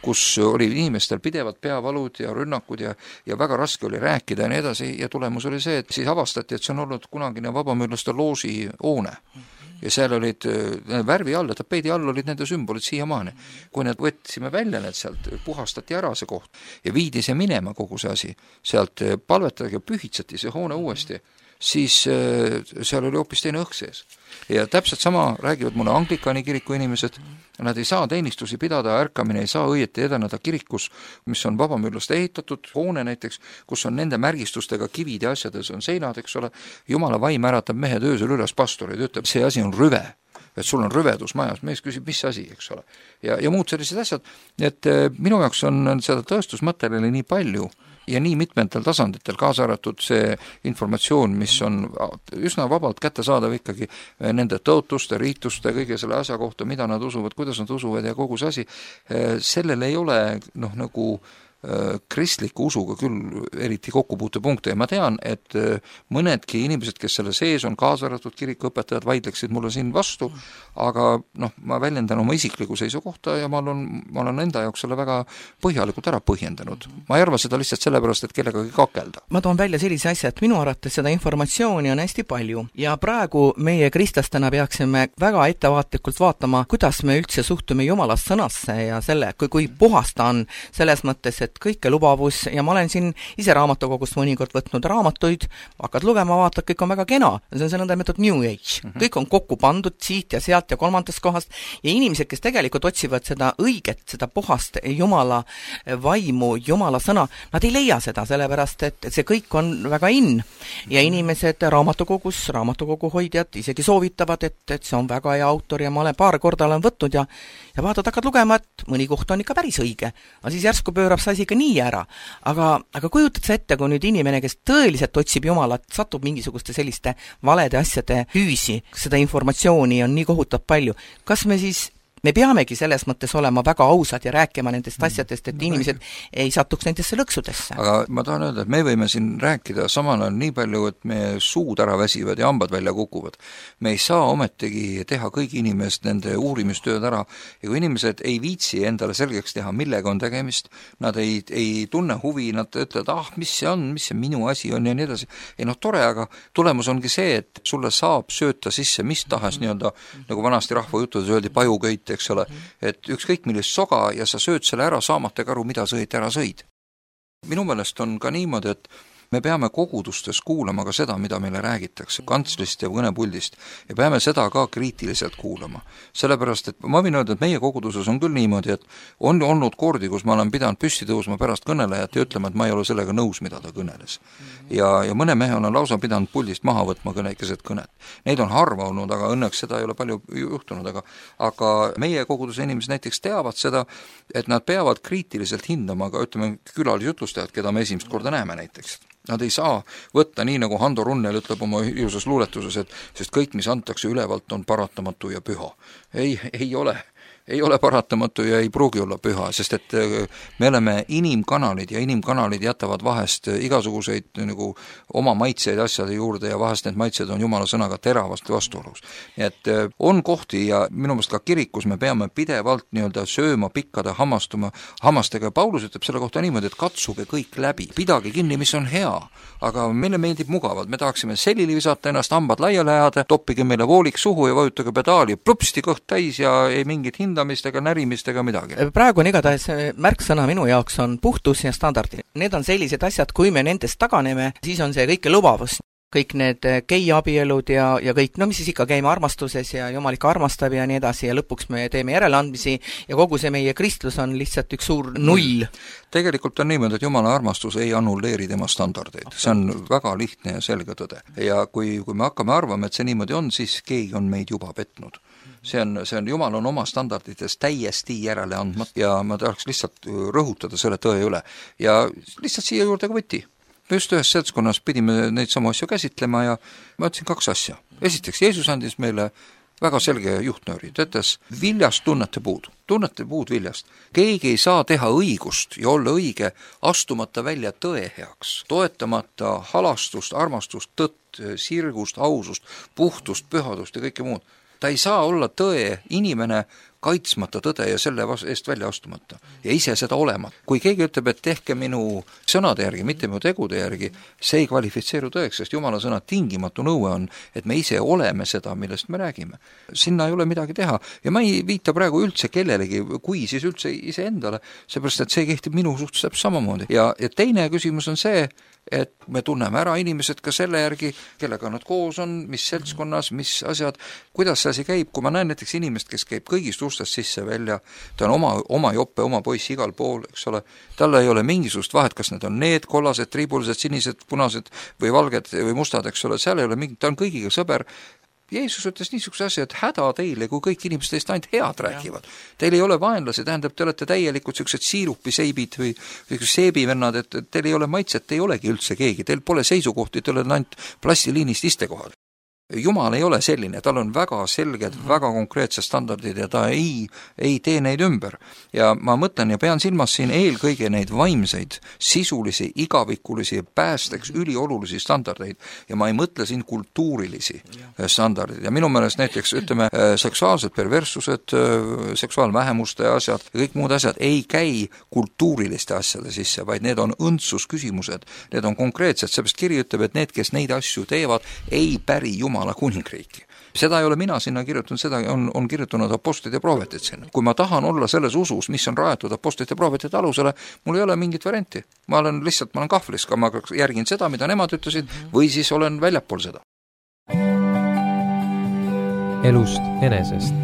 kus oli inimestel pidevalt peavalud ja rünnakud ja väga raske oli rääkida ja nii edasi ja tulemus oli see, et siis avastati, et see on olnud kunagine vabamüürlaste loosi hoone. Ja seal olid värvi all ja tapeedi all olid nende sümbolid siiamaani. Kui need võtsime välja need sealt, puhastati ära see koht ja viidi see minema kogu see asi, sealt palvetagi ja pühitseti see hoone uuesti, siis seal oli hoopis teine õhk sees. Ja täpselt sama räägivad mulle anglikani kiriku inimesed, nad ei saa teenistusi pidada, ärkamine ei saa õieti edeneda kirikus, mis on vabamüürlaste ehitatud hoone näiteks, kus on nende märgistustega kivid ja asjades on seinad, eks ole, jumala vaim äratab mehed öösel üles pastoreid, ütleb, see asi on rüve, et sul on rüvedus majas, mees küsib, mis asi, eks ole. Ja muud sellised asjad, et minu jaoks on seda tõestusmaterjali nii palju ja nii mitmetel tasanditel, kaasa arvatud see informatsioon, mis on üsna vabalt kättesaadav ikkagi nende tõotuste, riituste, kõige selle asja kohta, mida nad usuvad, kuidas nad usuvad ja kogu see asi, sellel ei ole nagu kristliku usuga küll eriti kokkupuutepunkte ja ma tean, et mõnedki inimesed, kes selle sees on, kaasa arvatud kirikuõpetajad, vaidleksid mulle siin vastu, aga ma väljendan oma isiklikku seisukohta ja ma olen enda jaoks selle väga põhjalikult ära põhjendanud. Ma ei arva seda lihtsalt sellepärast, et kellegagi kakelda. Ma toon välja sellise asja, et minu arvates seda informatsiooni on hästi palju ja praegu meie kristlastena peaksime väga ettevaatlikult vaatama, kuidas me üldse suhtume Jumala sõnasse ja selle, kui puhas ta on selles mõttes, et kõike lubavus ja ma olen siin ise raamatukogust mõnikord võtnud raamatuid, hakkad lugema, vaatad, kõik on väga kena. See on see nõndametod New Age. Kõik on kokku pandud siit ja sealt ja kolmandast kohast ja inimesed, kes tegelikult otsivad seda õiget, seda puhast Jumala vaimu, Jumala sõna, nad ei leia seda, sellepärast et see kõik on väga in. Ja inimesed raamatukogu hoidjad isegi soovitavad, et see on väga hea autor ja ma olen paar korda võtnud ja vaatad, hakkad lugema, et mõni koht on ikka päris õige. Aga siis järsku pöörab see asi ka nii ära. Aga kujutad sa ette, kui nüüd inimene, kes tõeliselt otsib Jumalat, satub mingisuguste selliste valede asjade hüüsi, seda informatsiooni on nii kohutavalt palju. Kas me peamegi selles mõttes olema väga ausad ja rääkima nendest asjadest, et inimesed ei satuks nendesse lõksudesse. Aga ma tahan öelda, et me võime siin rääkida samal ajal nii palju, et meie suud ära väsivad ja hambad välja kukuvad. Me ei saa ometigi teha kõigi inimest nende uurimistööd ära ja kui inimesed ei viitsi endale selgeks teha, millega on tegemist, nad ei tunne huvi, nad ütlevad, mis see on, mis see minu asi on ja nii edasi. Tore, aga tulemus ongi see, et sulle saab sööta sisse mis tahes nii-öelda, nagu vanasti rahvajutudes öeldi, pajuköit, eks ole, et ükskõik millist soga ja sa sööd selle ära saamata aru, mida ära sõid. Minu meelest on ka niimoodi, et me peame kogudustes kuulama ka seda, mida meile räägitakse kantslist ja kõnepuldist ja peame seda ka kriitiliselt kuulama. Sellepärast, et ma võin öelda, et meie koguduses on küll niimoodi, et on olnud kordi, kus ma olen pidanud püsti tõusma pärast kõnelejat ja ütlema, et ma ei ole sellega nõus, mida ta kõneles. Ja mõne mehe on lausa pidanud puldist maha võtma keset kõnet. Neid on harva olnud, aga õnneks seda ei ole palju juhtunud, aga meie koguduse inimesed näiteks teavad seda, et nad peavad kriitiliselt hindama, aga ütleme külalisjutlustajad, keda me esimest korda näeme näiteks. Nad ei saa võtta nii, nagu Hando Runnel ütleb oma ilusas luuletuses, sest kõik, mis antakse ülevalt, on paratamatu ja püha. Ei ole paratamatu ja ei pruugi olla püha, sest et me oleme inimkanalid ja inimkanalid jätavad vahest igasuguseid nagu oma maitseid asjade juurde ja vahest need maitsed on Jumala sõnaga teravasti vastuolus. Nii et on kohti ja minu meelest ka kirikus me peame pidevalt nii-öelda sööma, pikkade, hammastega. Paulus ütleb selle kohta niimoodi, et katsuge kõik läbi, pidage kinni, mis on hea, aga meile meeldib mugavalt, me tahaksime selili visata ennast, hambad laiali ajada, toppige meile vooliks suhu ja vajutage pedaali, plupsti kõht täis ja ei mingit hindamistega, närimistega midagi. Praegu on igatahes märksõna minu jaoks on puhtus ja standardid. Need on sellised asjad, kui me nendest taganeme, siis on see kõike lubavus. Kõik need geiabielud ja kõik, mis siis ikka käime armastuses ja Jumal ikka armastab ja nii edasi ja lõpuks me teeme järeleandmisi ja kogu see meie kristlus on lihtsalt üks suur null. Tegelikult on niimoodi, et Jumala armastus ei annulleeri tema standardeid. See on väga lihtne ja selge tõde. Ja kui me hakkame arvama, et see niimoodi on, siis keegi on meid juba petnud. See on Jumal on oma standardites täiesti järele andmat ja ma tahaks lihtsalt rõhutada selle tõe üle. Ja lihtsalt siia juurde ka võti. Me just ühes seltskonnas pidime neid samu asju käsitlema ja ma ütlesin 2 asja. Esiteks, Jeesus andis meile väga selge juhtnööri. Ta ütles, viljast tunnete puud viljast. Keegi ei saa teha õigust ja olla õige, astumata välja tõe heaks, toetamata halastust, armastust, tõtt, sirgust, ausust, puhtust, pühadust ja kõike muud. Ta ei saa olla tõe inimene kaitsmata tõde ja selle eest välja astumata ja ise seda olema. Kui keegi ütleb, et tehke minu sõnade järgi, mitte minu tegude järgi, see ei kvalifitseeru tõeks, sest Jumala sõna tingimatu nõue on, et me ise oleme seda, millest me räägime. Sinna ei ole midagi teha ja ma ei viita praegu üldse kellelegi, kui siis üldse iseendale, seepärast, et see kehtib minu suhtes täpselt samamoodi. Ja teine küsimus on see, et me tunneme ära inimesed ka selle järgi, kellega nad koos on, mis seltskonnas, mis asjad, kuidas see asi käib, kui ma näen näiteks inimest, kes käib kõigist ustest sisse välja, ta on oma joppe, oma poiss igal pool, eks ole, tal ei ole mingisugust vahet, kas need on need kollased, triibulised, sinised, punased või valged või mustad, eks ole, seal ei ole mingit, ta on kõigiga sõber. Jeesus ütles niisuguse asja, et häda teile, kui kõik inimesed teist ainult head räägivad. Teil ei ole vaenlasi, tähendab, te olete täielikult sellised siirupiseibid või seebivennad, et teil ei ole maitset, te ei olegi üldse keegi, teil pole seisukohti, teil on ainult plastiliinist istekohad. Jumal ei ole selline, tal on väga selged, väga konkreetsed standardid ja ta ei tee neid ümber. Ja ma mõtlen ja pean silmas siin eelkõige neid vaimseid, sisulisi, igavikulisi, päästeks üliolulisi standardeid ja ma ei mõtle siin kultuurilisi standardeid. Ja minu meelest näiteks, ütleme, seksuaalsed perverssused, seksuaalvähemuste asjad ja kõik muud asjad ei käi kultuuriliste asjade sisse, vaid need on õndsusküsimused, need on konkreetsed, seepärast kiri ütleb, et need, kes neid asju teevad, ei päri Jumala kuningriiki. Seda ei ole mina sinna kirjutanud, seda on kirjutanud apostlid ja prohvetid sinna. Kui ma tahan olla selles usus, mis on rajatud apostlid ja prohvetid alusele, mul ei ole mingit varianti. Ma olen kahvlis, ma järgin seda, mida nemad ütlesid, või siis olen väljapool seda. Elust enesest.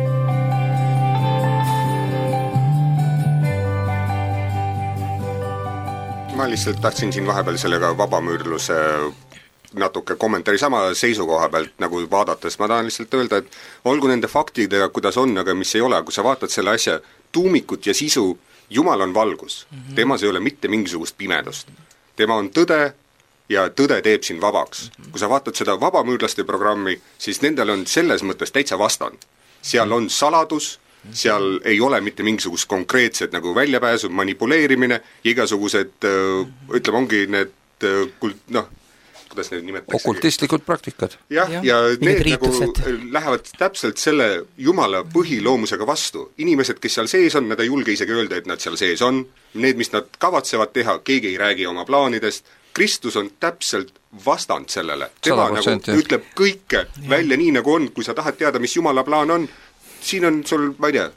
Ma lihtsalt tahtsin siin vahepeal sellega vabamüürluse natuke kommentaari sama seisukoha pealt nagu vaadates, ma tahan lihtsalt öelda, et olgu nende faktidega, kuidas on, aga mis ei ole, kui sa vaatad selle asja tuumikut ja sisu, Jumal on valgus. Temas ei ole mitte mingisugust pimedust. Tema on tõde ja tõde teeb sind vabaks. Kui sa vaatad seda vabamüürlaste programmi, siis nendel on selles mõttes täitsa vastand. Seal on saladus, seal ei ole mitte mingisugust konkreetset nagu väljapääsu, manipuleerimine, igasugused, ütleme, ongi need kuidas need nimetatakse? Okultistlikud praktikad. Ja need nagu lähevad täpselt selle Jumala põhiloomusega vastu. Inimesed, kes seal sees on, nad ei julge isegi öelda, et nad seal sees on. Need, mis nad kavatsevad teha, keegi ei räägi oma plaanidest. Kristus on täpselt vastand sellele. Tema 100%. Nagu ütleb kõike välja nii nagu on, kui sa tahad teada, mis Jumala plaan on. Siin on sul, ma ei tea,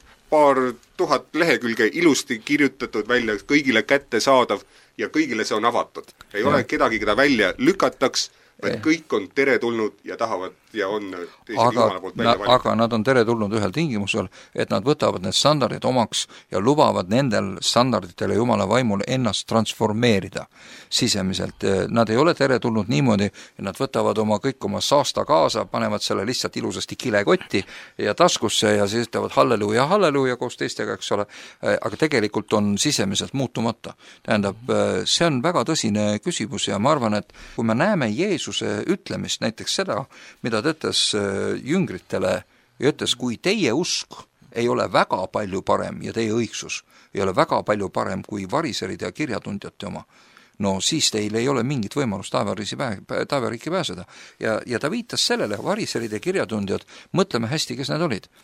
2000 lehekülge ilusti kirjutatud välja, kõigile kätte saadav ja kõigile see on avatud. Ei ole kedagi, keda välja lükataks, vaid kõik on teretulnud ja tahavad ja on Jumala poolt välja valida. Aga nad on teretulnud ühel tingimusel, et nad võtavad need standardid omaks ja lubavad nendel standarditele Jumala vaimul ennast transformeerida sisemiselt. Nad ei ole teretulnud niimoodi, et nad võtavad kõik oma saasta kaasa, panevad selle lihtsalt ilusasti kilekotti ja taskusse ja siis ütlevad halleluuja, halleluuja koos teistega, eks ole, aga tegelikult on sisemiselt muutumata. Tähendab, see on väga tõsine küsimus ja ma arvan, et kui me näeme Jeesuse ütlemist, näiteks seda, mida ta ütles jüngritele ja ütles, kui teie usk ei ole väga palju parem ja teie õigsus ei ole väga palju parem kui variserid ja kirjatundjate oma, no siis teil ei ole mingit võimalust taevariiki pääseda. Ja ta viitas sellele, variserid ja kirjatundjad, mõtleme hästi, kes need olid.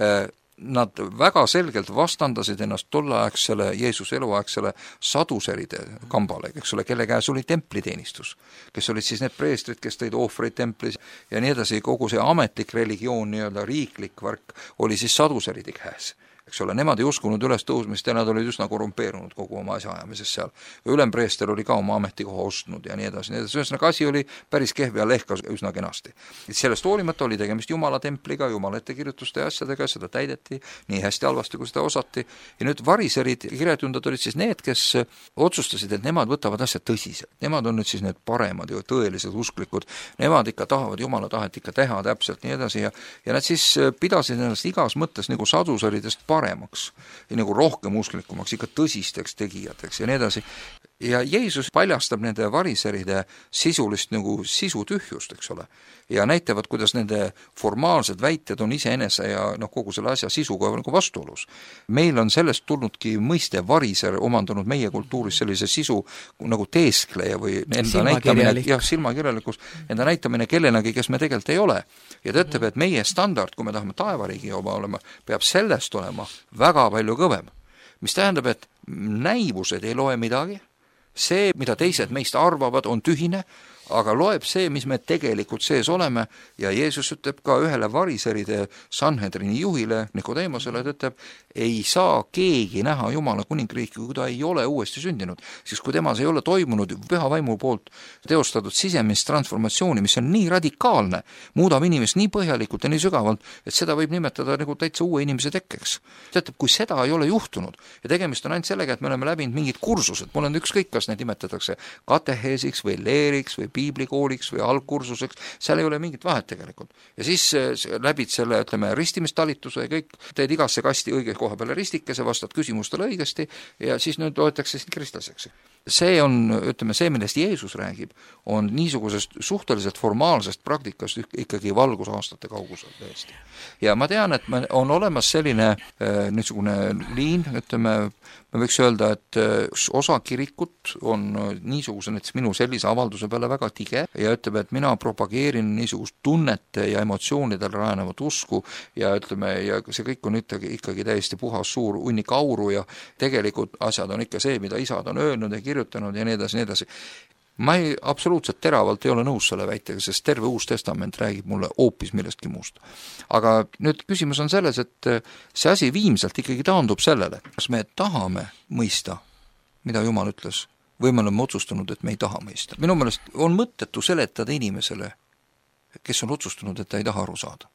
Nad väga selgelt vastandasid ennast tolleaegsele Jeesuse eluaegsele saduseride kambale, eks ole, kelle käes oli templiteenistus, kes olid siis need preestrid, kes tõid ohvreid templis ja nii edasi, kogu see ametlik religioon, nii-öelda riiklik värk oli siis saduseride käes. Eks ole, nemad ei uskunud üles tõusmist ja nad olid üsna korrumpeerunud kogu oma asjaajamises seal. Ülempreester oli ka oma ametikoha ostnud ja nii edasi. Ühesõnaga asi oli päris kehv ja lehkas üsna kenasti. Sellest hoolimata oli tegemist Jumala templiga, Jumala ettekirjutuste ja asjadega, seda täideti nii hästi halvasti, kui seda osati. Ja nüüd variserid ja kirjatundad olid siis need, kes otsustasid, et nemad võtavad asja tõsiselt. Nemad on nüüd siis need paremad ja tõelised usklikud. Nemad ikka tahavad Jumala tahet ikka teha täpselt nii edasi ja nad siis pidasid ennast igas mõttes nagu sadusaridest paremaks ja nagu rohkem usklikumaks, ikka tõsisteks tegijateks ja nii edasi. Ja Jeesus paljastab nende variseride sisulist nagu sisutühjust, eks ole, ja näitavad, kuidas nende formaalsed väited on iseenese ja kogu selle asja sisuga nagu vastuolus. Meil on sellest tulnudki mõiste variser omandanud meie kultuuris sellise sisu nagu teeskleja või enda näitamine, silmakirjalikkus, enda näitamine kellenagi, kes me tegelikult ei ole. Ja ta ütleb, et meie standard, kui me tahame taevariigi oma olema, peab sellest olema väga palju kõvem. Mis tähendab, et näivused ei loe midagi, see, mida teised meist arvavad, on tühine, aga loeb see, mis me tegelikult sees oleme, ja Jeesus ütleb ka ühele variseride Sanhedrini juhile, Nikodeemosele, et ütleb, ei saa keegi näha Jumala kuningriiki, kui ta ei ole uuesti sündinud. Siis kui temas ei ole toimunud püha vaimu poolt teostatud sisemist transformatsiooni, mis on nii radikaalne, muudab inimest nii põhjalikult ja nii sügavalt, et seda võib nimetada nagu täitsa uue inimese tekkeks. Tähendab, kui seda ei ole juhtunud ja tegemist on ainult sellega, et me oleme läbinud mingid kursused, mul on ükskõik, kas need nimetatakse kateheesiks või leeriks või piiblikooliks või algkursuseks, seal ei ole mingit vahet tegelikult. Ja siis läbid selle, ütleme, ristimistalituse ja kõik, teed igasse kasti õige koha peale ristikese, vastad küsimustele õigesti ja siis nüüd loetakse sind kristlaseks. See on, ütleme, see, millest Jeesus räägib, on niisugusest suhteliselt formaalsest praktikast ikkagi valgusaastate kaugusel tõesti. Ja ma tean, et on olemas selline niisugune liin, ütleme, me võiks öelda, et osa kirikut on niisuguse, näiteks minu sellise avalduse peale väga tige ja ütleb, et mina propageerin niisugust tunnete ja emotsioonidel rajanevat usku ja ütleme, ja see kõik on ikkagi täiesti puhas suur hunnik auru ja tegelikult asjad on ikka see, mida isad on öelnud ja kirjutanud ja nii edasi. Ma absoluutselt teravalt ei ole nõus selle väitega, sest terve Uus Testament räägib mulle hoopis millestki muust. Aga nüüd küsimus on selles, et see asi viimselt ikkagi taandub sellele, kas me tahame mõista, mida Jumal ütles, või me oleme otsustanud, et me ei taha mõista. Minu meelest on mõttetu seletada inimesele, kes on otsustanud, et ta ei taha aru saada.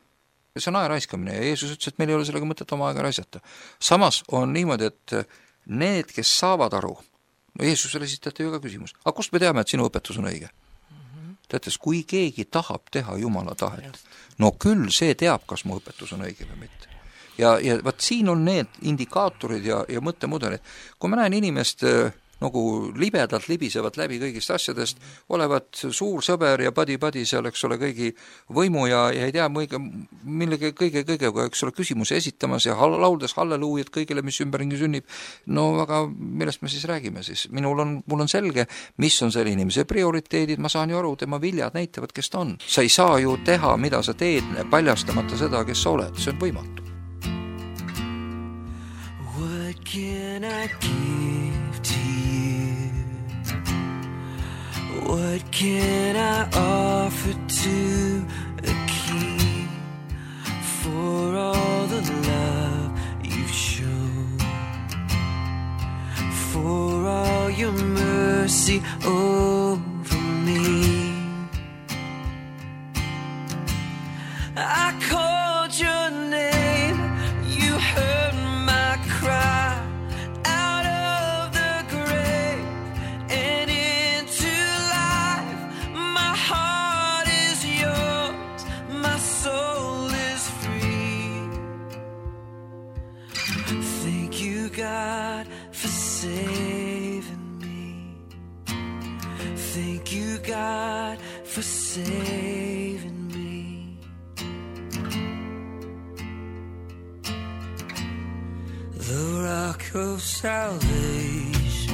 Ja see on aja raiskamine ja Jeesus ütles, et meil ei ole sellega mõtet oma aega raisata. Samas on niimoodi, et need, kes saavad aru, no Jeesusele esitati ju ka küsimus, aga kust me teame, et sinu õpetus on õige? Teates, kui keegi tahab teha Jumala tahet, no küll see teab, kas mu õpetus on õige või mitte. Ja vaat siin on need indikaatorid ja mõttemudelid. Kui ma näen inimest nagu libedalt libisevad läbi kõigist asjadest, olevat suur sõber ja padi seal, eks ole, kõigi võimu ja ei tea, millegi kõigega, eks ole, küsimusi esitamas ja lauldes halleluujat kõigile, mis ümberringi sünnib. No aga millest me siis räägime siis? Mul on selge, mis on selle inimese prioriteedid, ma saan ju aru, tema viljad näitavad, kes ta on. Sa ei saa ju teha, mida sa teed, paljastamata seda, kes sa oled. See on võimatu. What can I give to you? What can I offer to a king for all the love you've shown, for all your mercy over me? I called your name, you heard my cry. God, for saving me. Thank you, God, for saving me. The rock of salvation,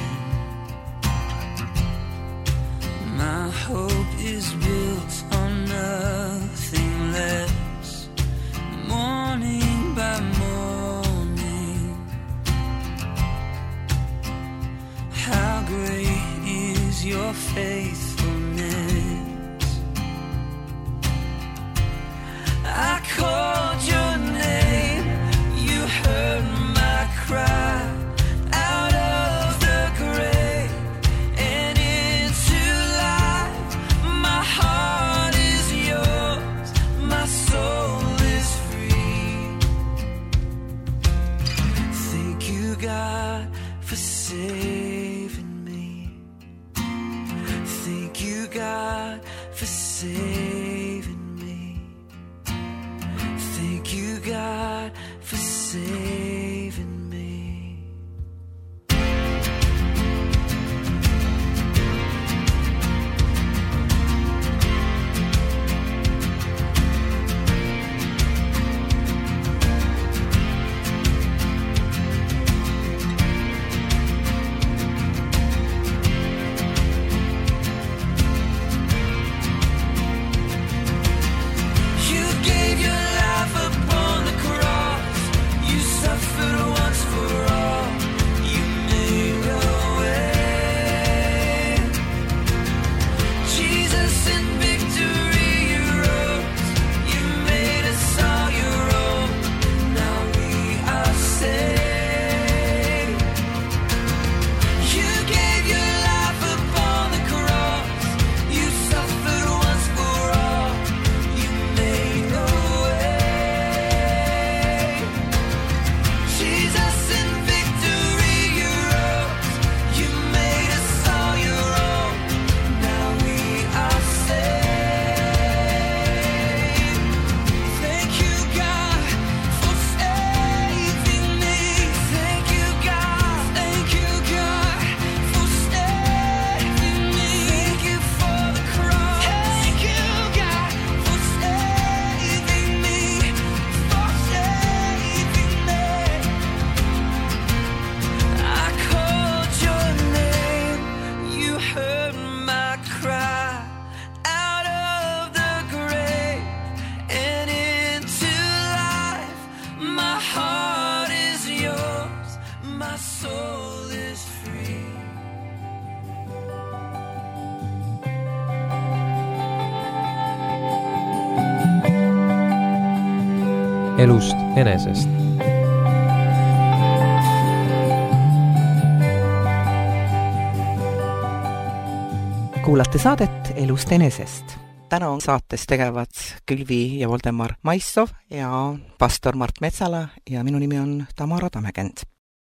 my hope is built on nothing less. Morning by morning, how great is your faithfulness? I called your name, you heard my cry. Out of the grave and into life, my heart is yours, my soul is free. Thank you, God, for saving me. Thank you, God, for saving me. Thank you, God, for saving me. elust enesest. Kuulate saadet Elust enesest. Täna on saates tegevad Külvi ja Voldemar Maissov ja pastor Mart Metsala ja minu nimi on Tamara Tammekend.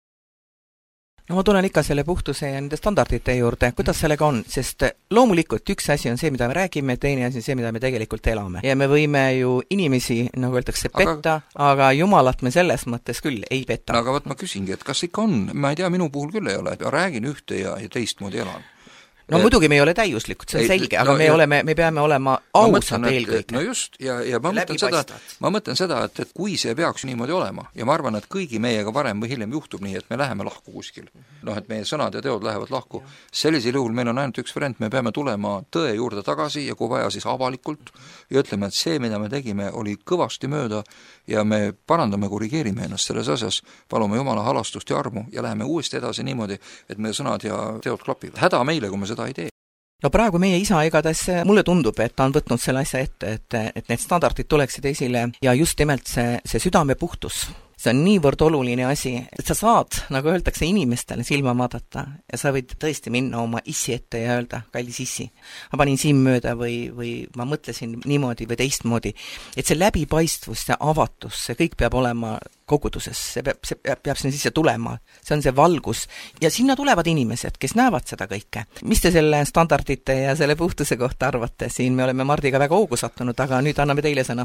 No ma tulen ikka selle puhtuse ja nende standardite juurde, kuidas sellega on, sest loomulikult üks asi on see, mida me räägime, teine asi on see, mida me tegelikult elame. Ja me võime ju inimesi, nagu öeldakse, petta, aga jumalat me selles mõttes küll ei peta. Aga võt ma küsingi, et kas ikka on, ma ei tea, minu puhul küll ei ole, räägin ühte ja teistmoodi elan. No muidugi me ei ole täiuslikud, see on selge, aga me peame olema ausad eelkõige. No just, ja ma mõtlen seda, et kui see peaks niimoodi olema, ja ma arvan, et kõigi meiega varem või hiljem juhtub nii, et me läheme lahku kuskil. Et meie sõnad ja teod lähevad lahku. Sellisel juhul meil on ainult üks variant, me peame tulema tõe juurde tagasi ja kui vaja siis avalikult ja ütleme, et see, mida me tegime, oli kõvasti mööda ja me parandame, korrigeerime ennast selles asjas, palume Jumala halastust ja armu ja läheme uuesti edasi niimoodi, et meie sõnad ja teod klapivad. Häda meile, kui me seda ei tee. No praegu meie isa igatahes, mulle tundub, et ta on võtnud selle asja ette, et need standardid tuleksid esile ja just nimelt see südame puhtus. See on niivõrd oluline asi, et sa saad, nagu öeldakse, inimestele silma vaadata ja sa võid tõesti minna oma issi ette ja öelda, kallis issi, ma panin siin mööda või ma mõtlesin niimoodi või teistmoodi. Et see läbipaistvus, see avatus, see kõik peab olema koguduses, see peab sinna sisse tulema, see on see valgus ja sinna tulevad inimesed, kes näevad seda kõike. Mis te selle standardite ja selle puhtuse kohta arvate? Siin me oleme Mardiga väga hoogu sattunud, aga nüüd anname teile sõna.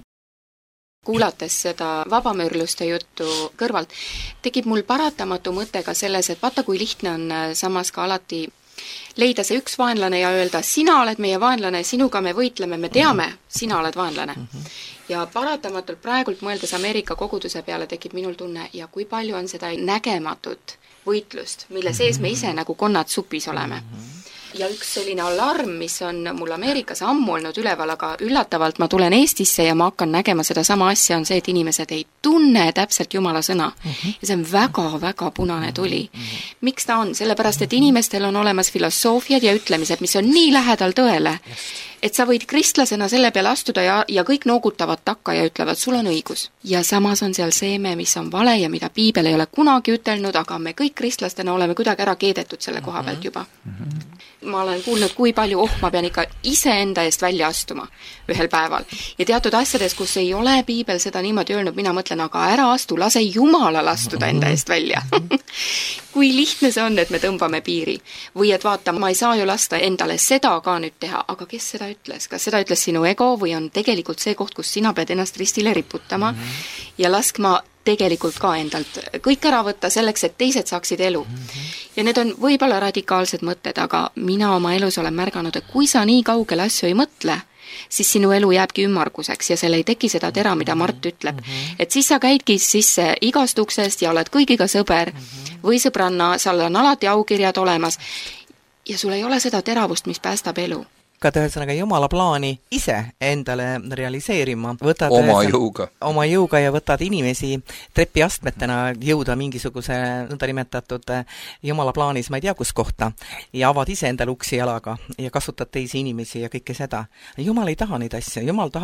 Kuulates seda vabamöörluste juttu kõrvalt, tekib mul paratamatu mõte ka selles, et vaata kui lihtne on samas ka alati leida see üks vaenlane ja öelda, sina oled meie vaenlane, sinuga me võitleme, me teame, sina oled vaenlane. Ja paratamatult praegult mõeldes Ameerika koguduse peale tekib minul tunne ja kui palju on seda nägematut võitlust, mille sees me ise nagu konnad supis oleme. Ja üks selline alarm, mis on mul Ameerikas ammu olnud üleval, aga üllatavalt ma tulen Eestisse ja ma hakkan nägema seda sama asja, on see, et inimesed ei tunne täpselt Jumala sõna. Ja see on väga-väga punane tuli. Miks ta on? Sellepärast, et inimestel on olemas filosoofiad ja ütlemised, mis on nii lähedal tõele, et sa võid kristlasena selle peale astuda ja kõik noogutavad takka ja ütlevad, sul on õigus. Ja samas on seal seeme, mis on vale ja mida Piibel ei ole kunagi ütelnud, aga me kõik kristlastena oleme kuidagi ära keedetud selle koha pealt juba. Ma olen kuulnud, kui palju ma pean ikka iseenda eest välja astuma ühel päeval. Ja teatud asjades, kus ei ole Piibel seda niimoodi öelnud, mina mõtlen, aga ära astu, lase Jumalal astuda enda eest välja. Kui lihtne see on, et me tõmbame piiri. Või et vaata, ma ei saa ju lasta endale seda ka nüüd teha, aga kes seda ütles? Kas seda ütles sinu ego või on tegelikult see koht, kus sina pead ennast ristile riputama ja laskma tegelikult ka endalt kõik ära võtta selleks, et teised saaksid elu. Ja need on võib-olla radikaalsed mõtted, aga mina oma elus olen märganud, et kui sa nii kaugele asju ei mõtle, siis sinu elu jääbki ümmarguseks ja selle ei teki seda tera, mida Mart ütleb. Et siis sa käidki sisse igast uksest ja oled kõigiga sõber või sõbranna, seal on alati aukirjad olemas ja sul ei ole seda teravust, mis päästab elu. Ka ühesõnaga Jumala plaani ise endale realiseerima. Oma jõuga ja võtad inimesi trepiastmetena jõuda mingisuguse nõndanimetatud Jumala plaanis, ma ei tea kus kohta, ja avad ise endale uksi jalaga ja kasutad teisi inimesi ja kõike seda. Jumal ei taha neid asju,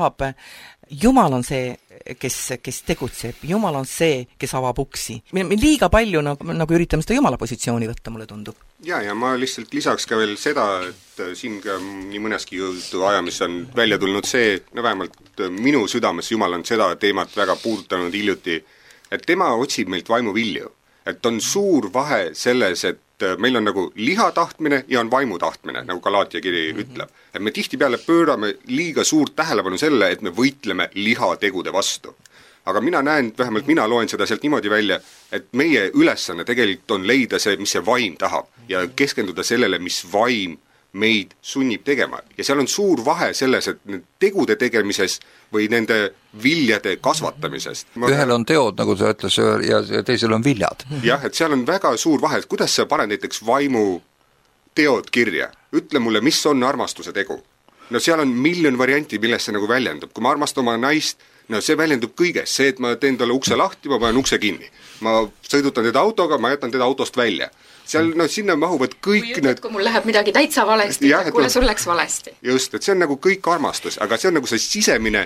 Jumal on see, kes tegutseb, Jumal on see, kes avab uksi. Me liiga palju nagu üritame seda Jumala positsiooni võtta, mulle tundub. Ja ma lihtsalt lisaks ka veel seda, et siin ka nii mõneski jutu ajamis on välja tulnud see, no vähemalt minu südames Jumal on seda teemat väga puudutanud hiljuti, et tema otsib meilt vaimu vilju. Et on suur vahe selles, et meil on nagu liha tahtmine ja on vaimu tahtmine, nagu Galaatia kiri ütleb. Et me tihtipeale pöörame liiga suurt tähelepanu selle, et me võitleme liha tegude vastu. Aga mina näen, vähemalt mina loen seda sealt niimoodi välja, et meie ülesanne tegelikult on leida see, mis see vaim tahab ja keskenduda sellele, mis vaim meid sunnib tegema. Ja seal on suur vahe selles, et tegude tegemises või nende viljade kasvatamisest. Ühel on teod, nagu ta ütles, ja teisel on viljad. Jah, et seal on väga suur vahe, et kuidas sa paned näiteks vaimu teod kirja. Ütle mulle, mis on armastuse tegu. No seal on miljon varianti, millest see nagu väljendub. Kui ma armastan oma naist, no see väljendub kõiges. See, et ma teen talle ukse lahti, ma panen ukse kinni. Ma sõidutan teda autoga, ma jätan teda autost välja. Seal, no sinna mahuvad kõik need... Kui mul läheb midagi täitsa valesti, kuule sul läks valesti. Just, et see on nagu kõik armastus, aga see on nagu see sisemine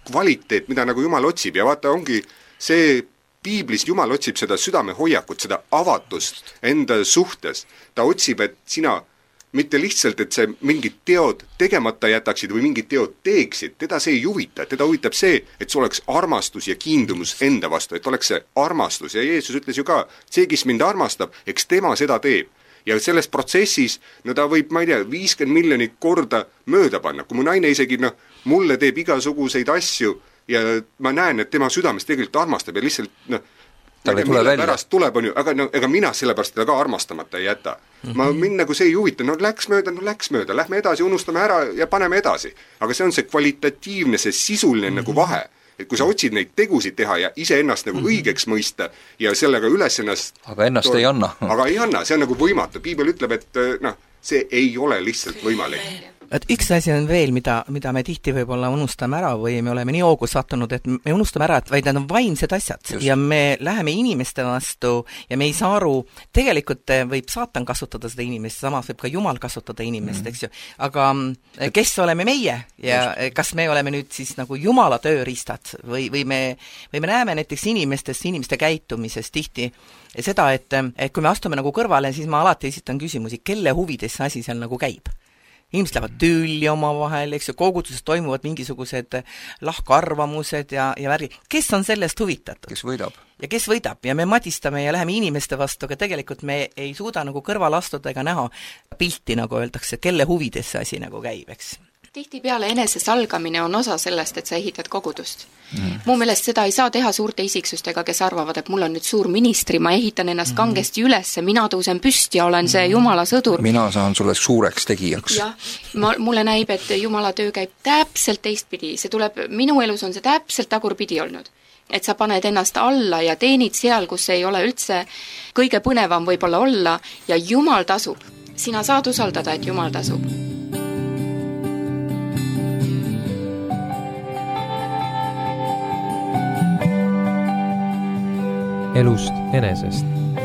kvaliteet, mida nagu Jumal otsib ja vaata, ongi see piiblis Jumal otsib seda südamehoiakut, seda avatust enda suhtes. Ta otsib, et sina mitte lihtsalt, et see mingid teod tegemata jätaksid või mingid teod teeksid, teda see ei huvita, teda huvitab see, et see oleks armastus ja kiindumus enda vastu, et oleks see armastus ja Jeesus ütles ju ka, see, kes mind armastab, eks tema seda teeb. Ja selles protsessis, no ta võib, ma ei tea, 50 miljonit korda mööda panna, kui mu naine isegi, mulle teeb igasuguseid asju ja ma näen, et tema südames tegelikult armastab ja lihtsalt, talle tule välja. Pärast tuleb, on ju, aga ega mina sellepärast teda ka armastamata ei jäta. Mind nagu see ei huvita, läks mööda, lähme edasi, unustame ära ja paneme edasi. Aga see on see kvalitatiivne, see sisuline nagu vahe. Et kui sa otsid neid tegusid teha ja iseennast nagu õigeks mõista ja sellega üles ennast... Aga ennast ei anna. Aga ei anna, see on nagu võimatu. Piibel ütleb, et see ei ole lihtsalt võimalik. Et üks asi on veel, mida me tihti võib-olla unustame ära või me oleme nii hoogu sattunud, et me unustame ära, et vaid need on vaimsed asjad. Just. Ja me läheme inimeste vastu ja me ei saa aru, tegelikult võib saatan kasutada seda inimest, samas võib ka Jumal kasutada inimest, eks ju. Aga kes oleme meie ja just. Kas me oleme nüüd siis nagu Jumala tööriistad või me näeme näiteks inimeste käitumises tihti seda, et kui me astume nagu kõrvale, siis ma alati esitan küsimusi, kelle huvides see asi seal nagu käib. Inimesed lähevad tülli omavahel, eks ju, koguduses toimuvad mingisugused lahkarvamused ja värgi. Kes on sellest huvitatud? Kes võidab? Ja kes võidab? Ja me madistame ja läheme inimeste vastu, aga tegelikult me ei suuda nagu kõrval astuda ega näha pilti, nagu öeldakse, kelle huvides see asi nagu käib, eks. Tihtipeale enese salgamine on osa sellest, et sa ehitad kogudust. Mu meelest seda ei saa teha suurte isiksustega, kes arvavad, et mul on nüüd suur ministri, ma ehitan ennast kangesti üles, mina tõusen püsti ja olen see Jumala sõdur. Mina saan sulle suureks tegijaks. Jah, mulle näib, et Jumala töö käib täpselt teistpidi. See tuleb, minu elus on see täpselt tagurpidi olnud. Et sa paned ennast alla ja teenid seal, kus ei ole üldse kõige põnevam võib-olla olla ja Jumal tasub. Sina saad usaldada, et Jumal tasub. Elust enesest.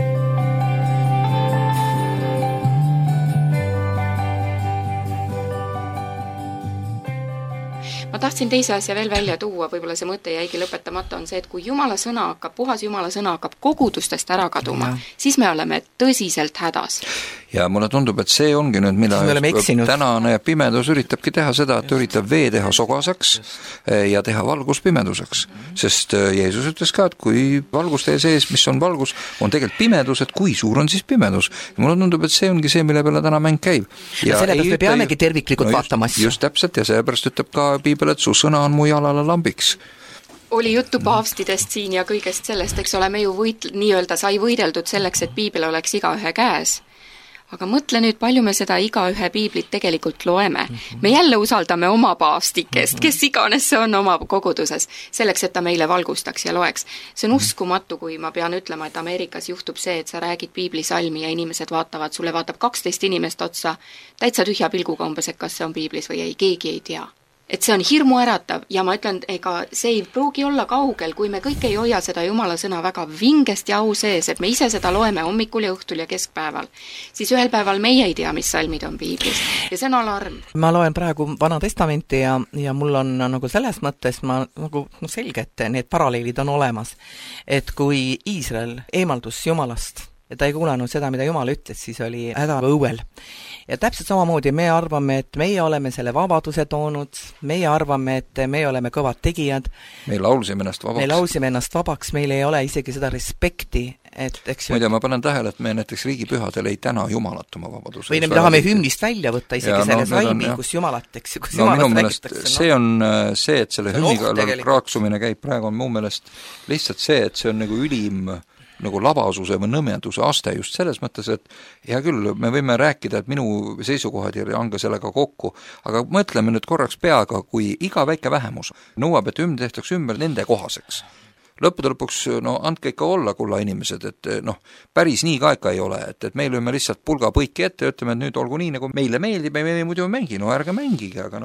Ma tahtsin teise asja veel välja tuua, võib-olla see mõte jäigi lõpetamata, on see, et kui Jumala sõna hakkab, puhas Jumala sõna hakkab kogudustest ära kaduma, siis me oleme tõsiselt hädas. Ja mulle tundub, et see ongi nüüd, mida tänane pimedus üritabki teha seda, et üritab vee teha sogaseks ja teha valgus pimeduseks. Sest Jeesus ütles ka, et kui valgus teie sees, mis on valgus, on tegelikult pimedus, et kui suur on siis pimedus. Ja mulle tundub, et see ongi see, mille peale täna mäng käib. Ja sellepärast me peamegi terviklikult vaatama. Just täpselt ja sellepärast ütleb ka Piibel, et su sõna on mu jalale lambiks. Oli juttu paavstidest siin ja kõigest sellest, eks ole, me ju nii-öelda sai võideldud selleks, et piibel oleks igaühe käes. Aga mõtle nüüd, palju me seda igaühe piiblit tegelikult loeme. Me jälle usaldame oma paavstikest, kes iganes see on oma koguduses, selleks, et ta meile valgustaks ja loeks. See on uskumatu, kui ma pean ütlema, et Ameerikas juhtub see, et sa räägid piiblisalmi ja inimesed vaatavad, sulle vaatab 12 inimest otsa, täitsa tühja pilguga umbes, et kas see on piiblis või ei, keegi ei tea. Et see on hirmu äratav ja ma ütlen, ega see ei pruugi olla kaugel, kui me kõik ei hoia seda Jumala sõna väga vingest ja au sees, et me ise seda loeme hommikul ja õhtul ja keskpäeval, siis ühel päeval meie ei tea, mis salmid on piiblis ja see on alarm. Ma loen praegu Vana Testamenti ja mul on nagu selles mõttes nagu selge, et need paralleelid on olemas, et kui Iisrael eemaldus Jumalast ja ta ei kuulanud seda, mida Jumal ütles, siis oli häda õuel. Ja täpselt samamoodi me arvame, et meie oleme selle vabaduse toonud, meie arvame, et me oleme kõvad tegijad. Me laulsime ennast vabaks, meil ei ole isegi seda respekti, et eks ju... Muide, ma panen tähele, et me näiteks riigipühadel ei täna Jumalat oma vabaduse. Või me tahame hümnist välja võtta isegi selle salmi, kus Jumalat, eks ju, kus Jumalat räägitakse. See on see, et selle hümniga kraaksumine käib praegu on mu meelest lihtsalt see, et see on nagu ülim nagu labasuse või nõmeduse aste just selles mõttes, et hea küll, me võime rääkida, et minu seisukohad ei lange sellega kokku, aga mõtleme nüüd korraks peaga, kui iga väike vähemus nõuab, et tehtaks ümber nende kohaseks. Lõppude lõpuks, andke ikka olla, kulla inimesed, et päris nii ka ikka ei ole, et meil võime lihtsalt pulga põiki ette ja ütleme, et nüüd olgu nii, nagu meile meeldib ja me muidu mängi, ärge mängige, aga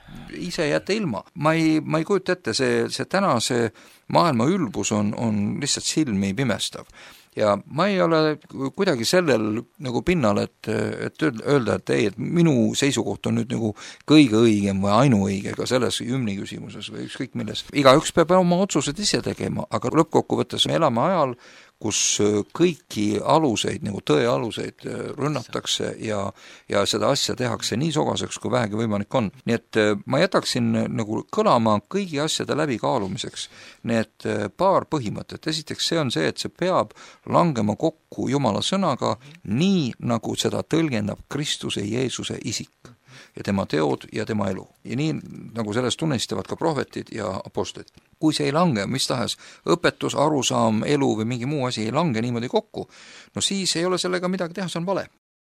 ise jätte ilma. Ma ei kujuta ette, see tänase maailma ülbus on lihtsalt silmi pimestav. ja ma ei ole kuidagi sellel nagu pinnal, et öelda, et ei, et minu seisukoht on nüüd nagu kõige õigem või ainuõige ka selles hümni küsimuses või ükskõik milles. Igaüks peab oma otsused ise tegema, aga lõppkokkuvõttes me elame ajal, kus kõiki aluseid, nagu tõe aluseid rünnatakse ja seda asja tehakse nii sogaseks, kui vähegi võimalik on. Nii et ma jätaksin nagu kõlama kõigi asjade läbikaalumiseks need paar põhimõtet. Esiteks see on see, et see peab langema kokku Jumala sõnaga nii, nagu seda tõlgendab Kristuse Jeesuse isik ja tema teod ja tema elu. Ja nii, nagu sellest tunnistavad ka prohvetid ja apostlid. Kui see ei lange, mis tahes õpetus, arusaam, elu või mingi muu asi ei lange niimoodi kokku, no siis ei ole sellega midagi teha, see on vale.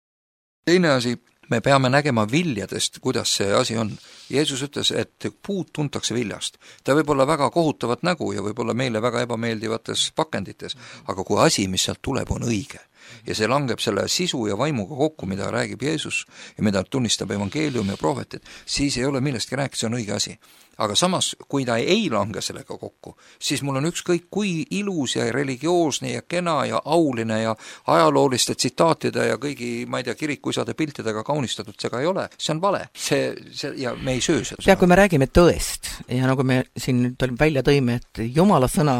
Teine asi, me peame nägema viljadest, kuidas see asi on. Jeesus ütles, et puud tuntakse viljast. Ta võib olla väga kohutavat nägu ja võib olla meile väga ebameeldivates pakendites, aga kui asi, mis sealt tuleb, on õige ja see langeb selle sisu ja vaimuga kokku, mida räägib Jeesus ja mida tunnistab evangeelium ja prohvetid, siis ei ole millestki rääkida, see on õige asi. Aga samas, kui ta ei lange sellega kokku, siis mul on ükskõik kui ilus ja religioosne ja kena ja auline ja ajalooliste tsitaatide ja kõigi, ma ei tea, kirikuisade piltidega kaunistatud, see ka ei ole. See on vale. Ja me ei söö seda. Ja kui me räägime tõest ja nagu me siin välja tõime, et Jumala sõna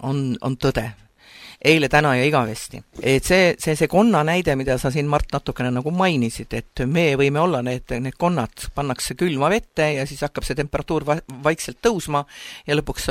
on tõde, eile, täna ja igavesti. Et see konna näide, mida sa siin, Mart, natukene nagu mainisid, et me võime olla need konnad, pannakse külma vette ja siis hakkab see temperatuur vaikselt tõusma ja lõpuks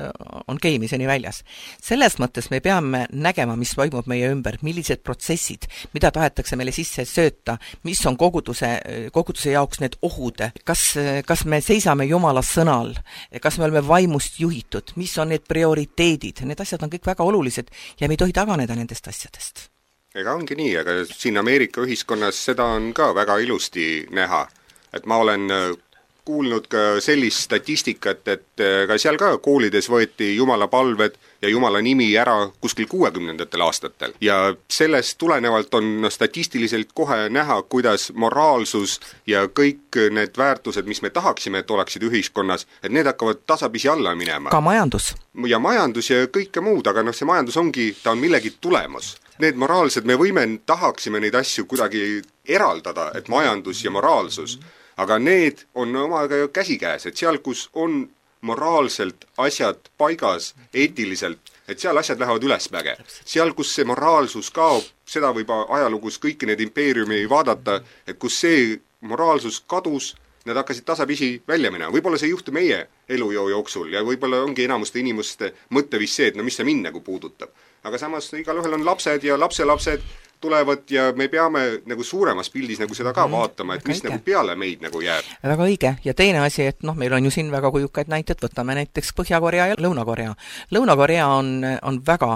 on keemiseni väljas. Selles mõttes me peame nägema, mis toimub meie ümber, millised protsessid, mida tahetakse meile sisse sööta, mis on koguduse jaoks need ohud, kas me seisame Jumala sõnal, kas me oleme vaimust juhitud, mis on need prioriteedid, need asjad on kõik väga olulised ja me ei tohi taganeda nendest asjadest. Ega ongi nii, aga siin Ameerika ühiskonnas seda on ka väga ilusti näha. Et ma olen kuulnud ka sellist statistikat, et ka seal ka koolides võeti Jumala palved ja Jumala nimi ära kuskil 60. aastatel. Ja sellest tulenevalt on statistiliselt kohe näha, kuidas moraalsus ja kõik need väärtused, mis me tahaksime, et oleksid ühiskonnas, et need hakkavad tasapisi alla minema. Ka majandus. Ja majandus ja kõike muud, aga see majandus ongi, ta on millegi tulemus. Need moraalsed, me tahaksime neid asju kuidagi eraldada, et majandus ja moraalsus, aga need on omaga ju käsikäes, et seal, kus on moraalselt asjad paigas, eetiliselt, et seal asjad lähevad ülesmäge. Seal, kus see moraalsus kaob, seda võib ajalugus kõiki need impeeriumi vaadata, et kus see moraalsus kadus, nad hakkasid tasapisi välja minema. Võib-olla see juhtub meie elujõu jooksul ja võib-olla ongi enamuste inimeste mõttevis see, et no mis see mind nagu puudutab. Aga samas igal ühel on lapsed ja lapselapsed tulevad ja me peame nagu suuremas pildis nagu seda ka vaatama, et mis nagu peale meid nagu jääb. Väga õige. Ja teine asi, et meil on ju siin väga kujukaid näited, võtame näiteks Põhja-Korea ja Lõuna-Korea. Lõuna-Korea on väga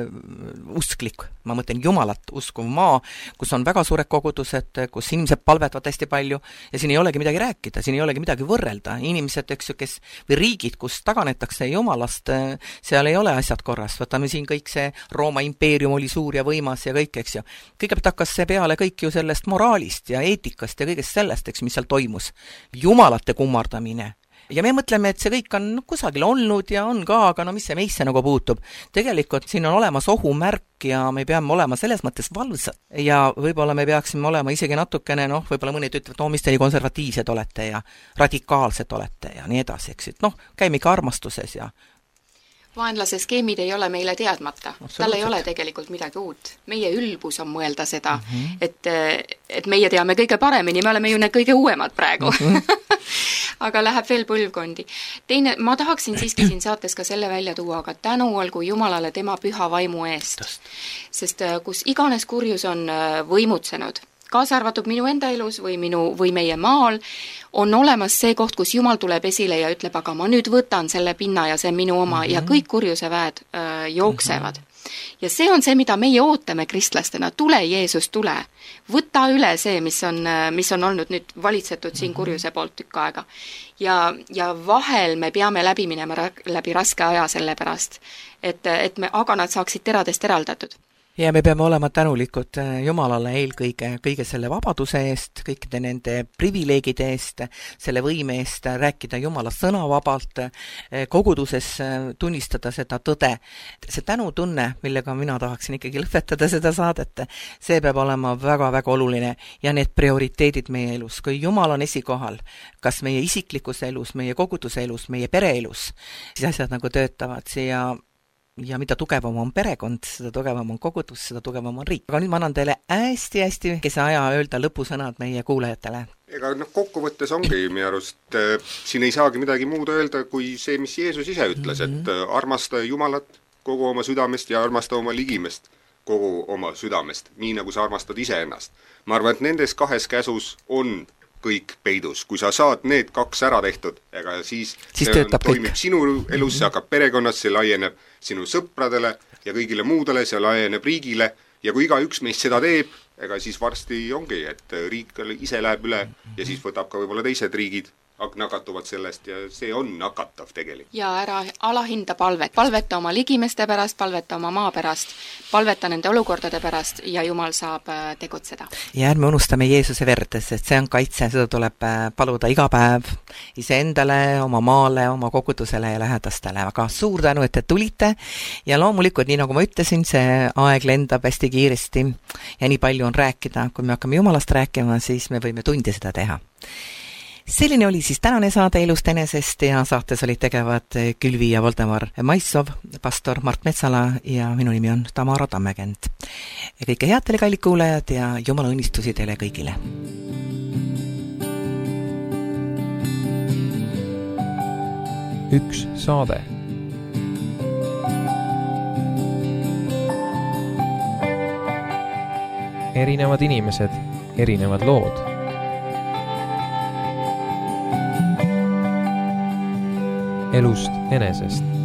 usklik, ma mõtlen Jumalat uskuv maa, kus on väga suured kogudused, kus inimesed palvetavad hästi palju ja siin ei olegi midagi rääkida, siin ei olegi midagi võrrelda. Inimesed, või riigid, kus taganetakse Jumalast, seal ei ole asjad korras. Võtame siin kõik see Rooma impeerium oli suur ja võimas ja kõik, eks ju. Kõigepealt hakkas see peale kõik ju sellest moraalist ja eetikast ja kõigest sellest, eks, mis seal toimus. Jumalate kummardamine. Ja me mõtleme, et see kõik on kusagil olnud ja on ka, aga mis see meisse nagu puutub. Tegelikult siin on olemas ohumärk ja me peame olema selles mõttes valvsad. Ja võib-olla me peaksime olema isegi natukene, võib-olla mõned ütlevad, mis te nii konservatiivsed olete ja radikaalsed olete ja nii edasi, eks. Käime ikka armastuses ja vaenlase skeemid ei ole meile teadmata. Tal ei ole tegelikult midagi uut. Meie ülbus on mõelda seda, et meie teame kõige paremini, me oleme ju need kõige uuemad praegu. Aga läheb veel põlvkondi. Teine, ma tahaksin siiski siin saates ka selle välja tuua, aga tänu olgu Jumalale tema püha vaimu eest. Sest kus iganes kurjus on võimutsenud, kaasa arvatud minu enda elus või meie maal, on olemas see koht, kus Jumal tuleb esile ja ütleb, aga ma nüüd võtan selle pinna ja see on minu oma ja kõik kurjuse väed jooksevad. Ja see on see, mida meie ootame kristlastena. Tule, Jeesus, tule. Võta üle see, mis on olnud nüüd valitsetud siin kurjuse poolt tükk aega. Ja vahel me peame läbi minema läbi raske aja selle pärast, et me aganad saaksid teradest eraldatud. Ja me peame olema tänulikud Jumalale eelkõige kõige selle vabaduse eest, kõikide nende privileegide eest, selle võime eest rääkida Jumala sõna vabalt, koguduses tunnistada seda tõde. See tänutunne, millega mina tahaksin ikkagi lõpetada seda saadet, see peab olema väga-väga oluline ja need prioriteedid meie elus. Kui Jumal on esikohal, kas meie isiklikus elus, meie koguduse elus, meie pereelus, siis asjad nagu töötavad ja mida tugevam on perekond, seda tugevam on kogudus, seda tugevam on riik. Aga nüüd ma annan teile hästi kese aja öelda lõpusõnad meie kuulajatele. Ega kokkuvõttes ongi minu arust, siin ei saagi midagi muud öelda kui see, mis Jeesus ise ütles, et armasta Jumalat kogu oma südamest ja armasta oma ligimest kogu oma südamest, nii nagu sa armastad iseennast. Ma arvan, et nendes 2 käsus on kõik peidus. Kui sa saad need 2 ära tehtud, ega siis toimib sinu elus, see hakkab perekonnas, see laieneb sinu sõpradele ja kõigile muudele, see laieneb riigile ja kui igaüks meist seda teeb, ega siis varsti ongi, et riik ise läheb üle ja siis võtab ka võib-olla teised riigid nakatuvad sellest ja see on nakatav tegelikult. Ja ära alahinda palvet. Palveta oma ligimeste pärast, palveta oma maa pärast, palveta nende olukordade pärast ja Jumal saab tegutseda. Ja ärme unustame Jeesuse verdes, et see on kaitse, seda tuleb paluda iga päev iseendale, oma maale, oma kogudusele ja lähedastele. Aga suur tänu, et te tulite ja loomulikult, nii nagu ma ütlesin, see aeg lendab hästi kiiresti ja nii palju on rääkida. Kui me hakkame Jumalast rääkima, siis me võime tundi seda teha. Selline oli siis tänane saade Elust enesest ja saates olid tegevad Külvi ja Voldemar Maissov, pastor Mart Metsala ja minu nimi on Tamara Tammekent. Ja kõike head teile, kallid kuulajad, ja Jumala õnnistusi teile kõigile. Üks saade. Erinevad inimesed, erinevad lood. Elust enesest.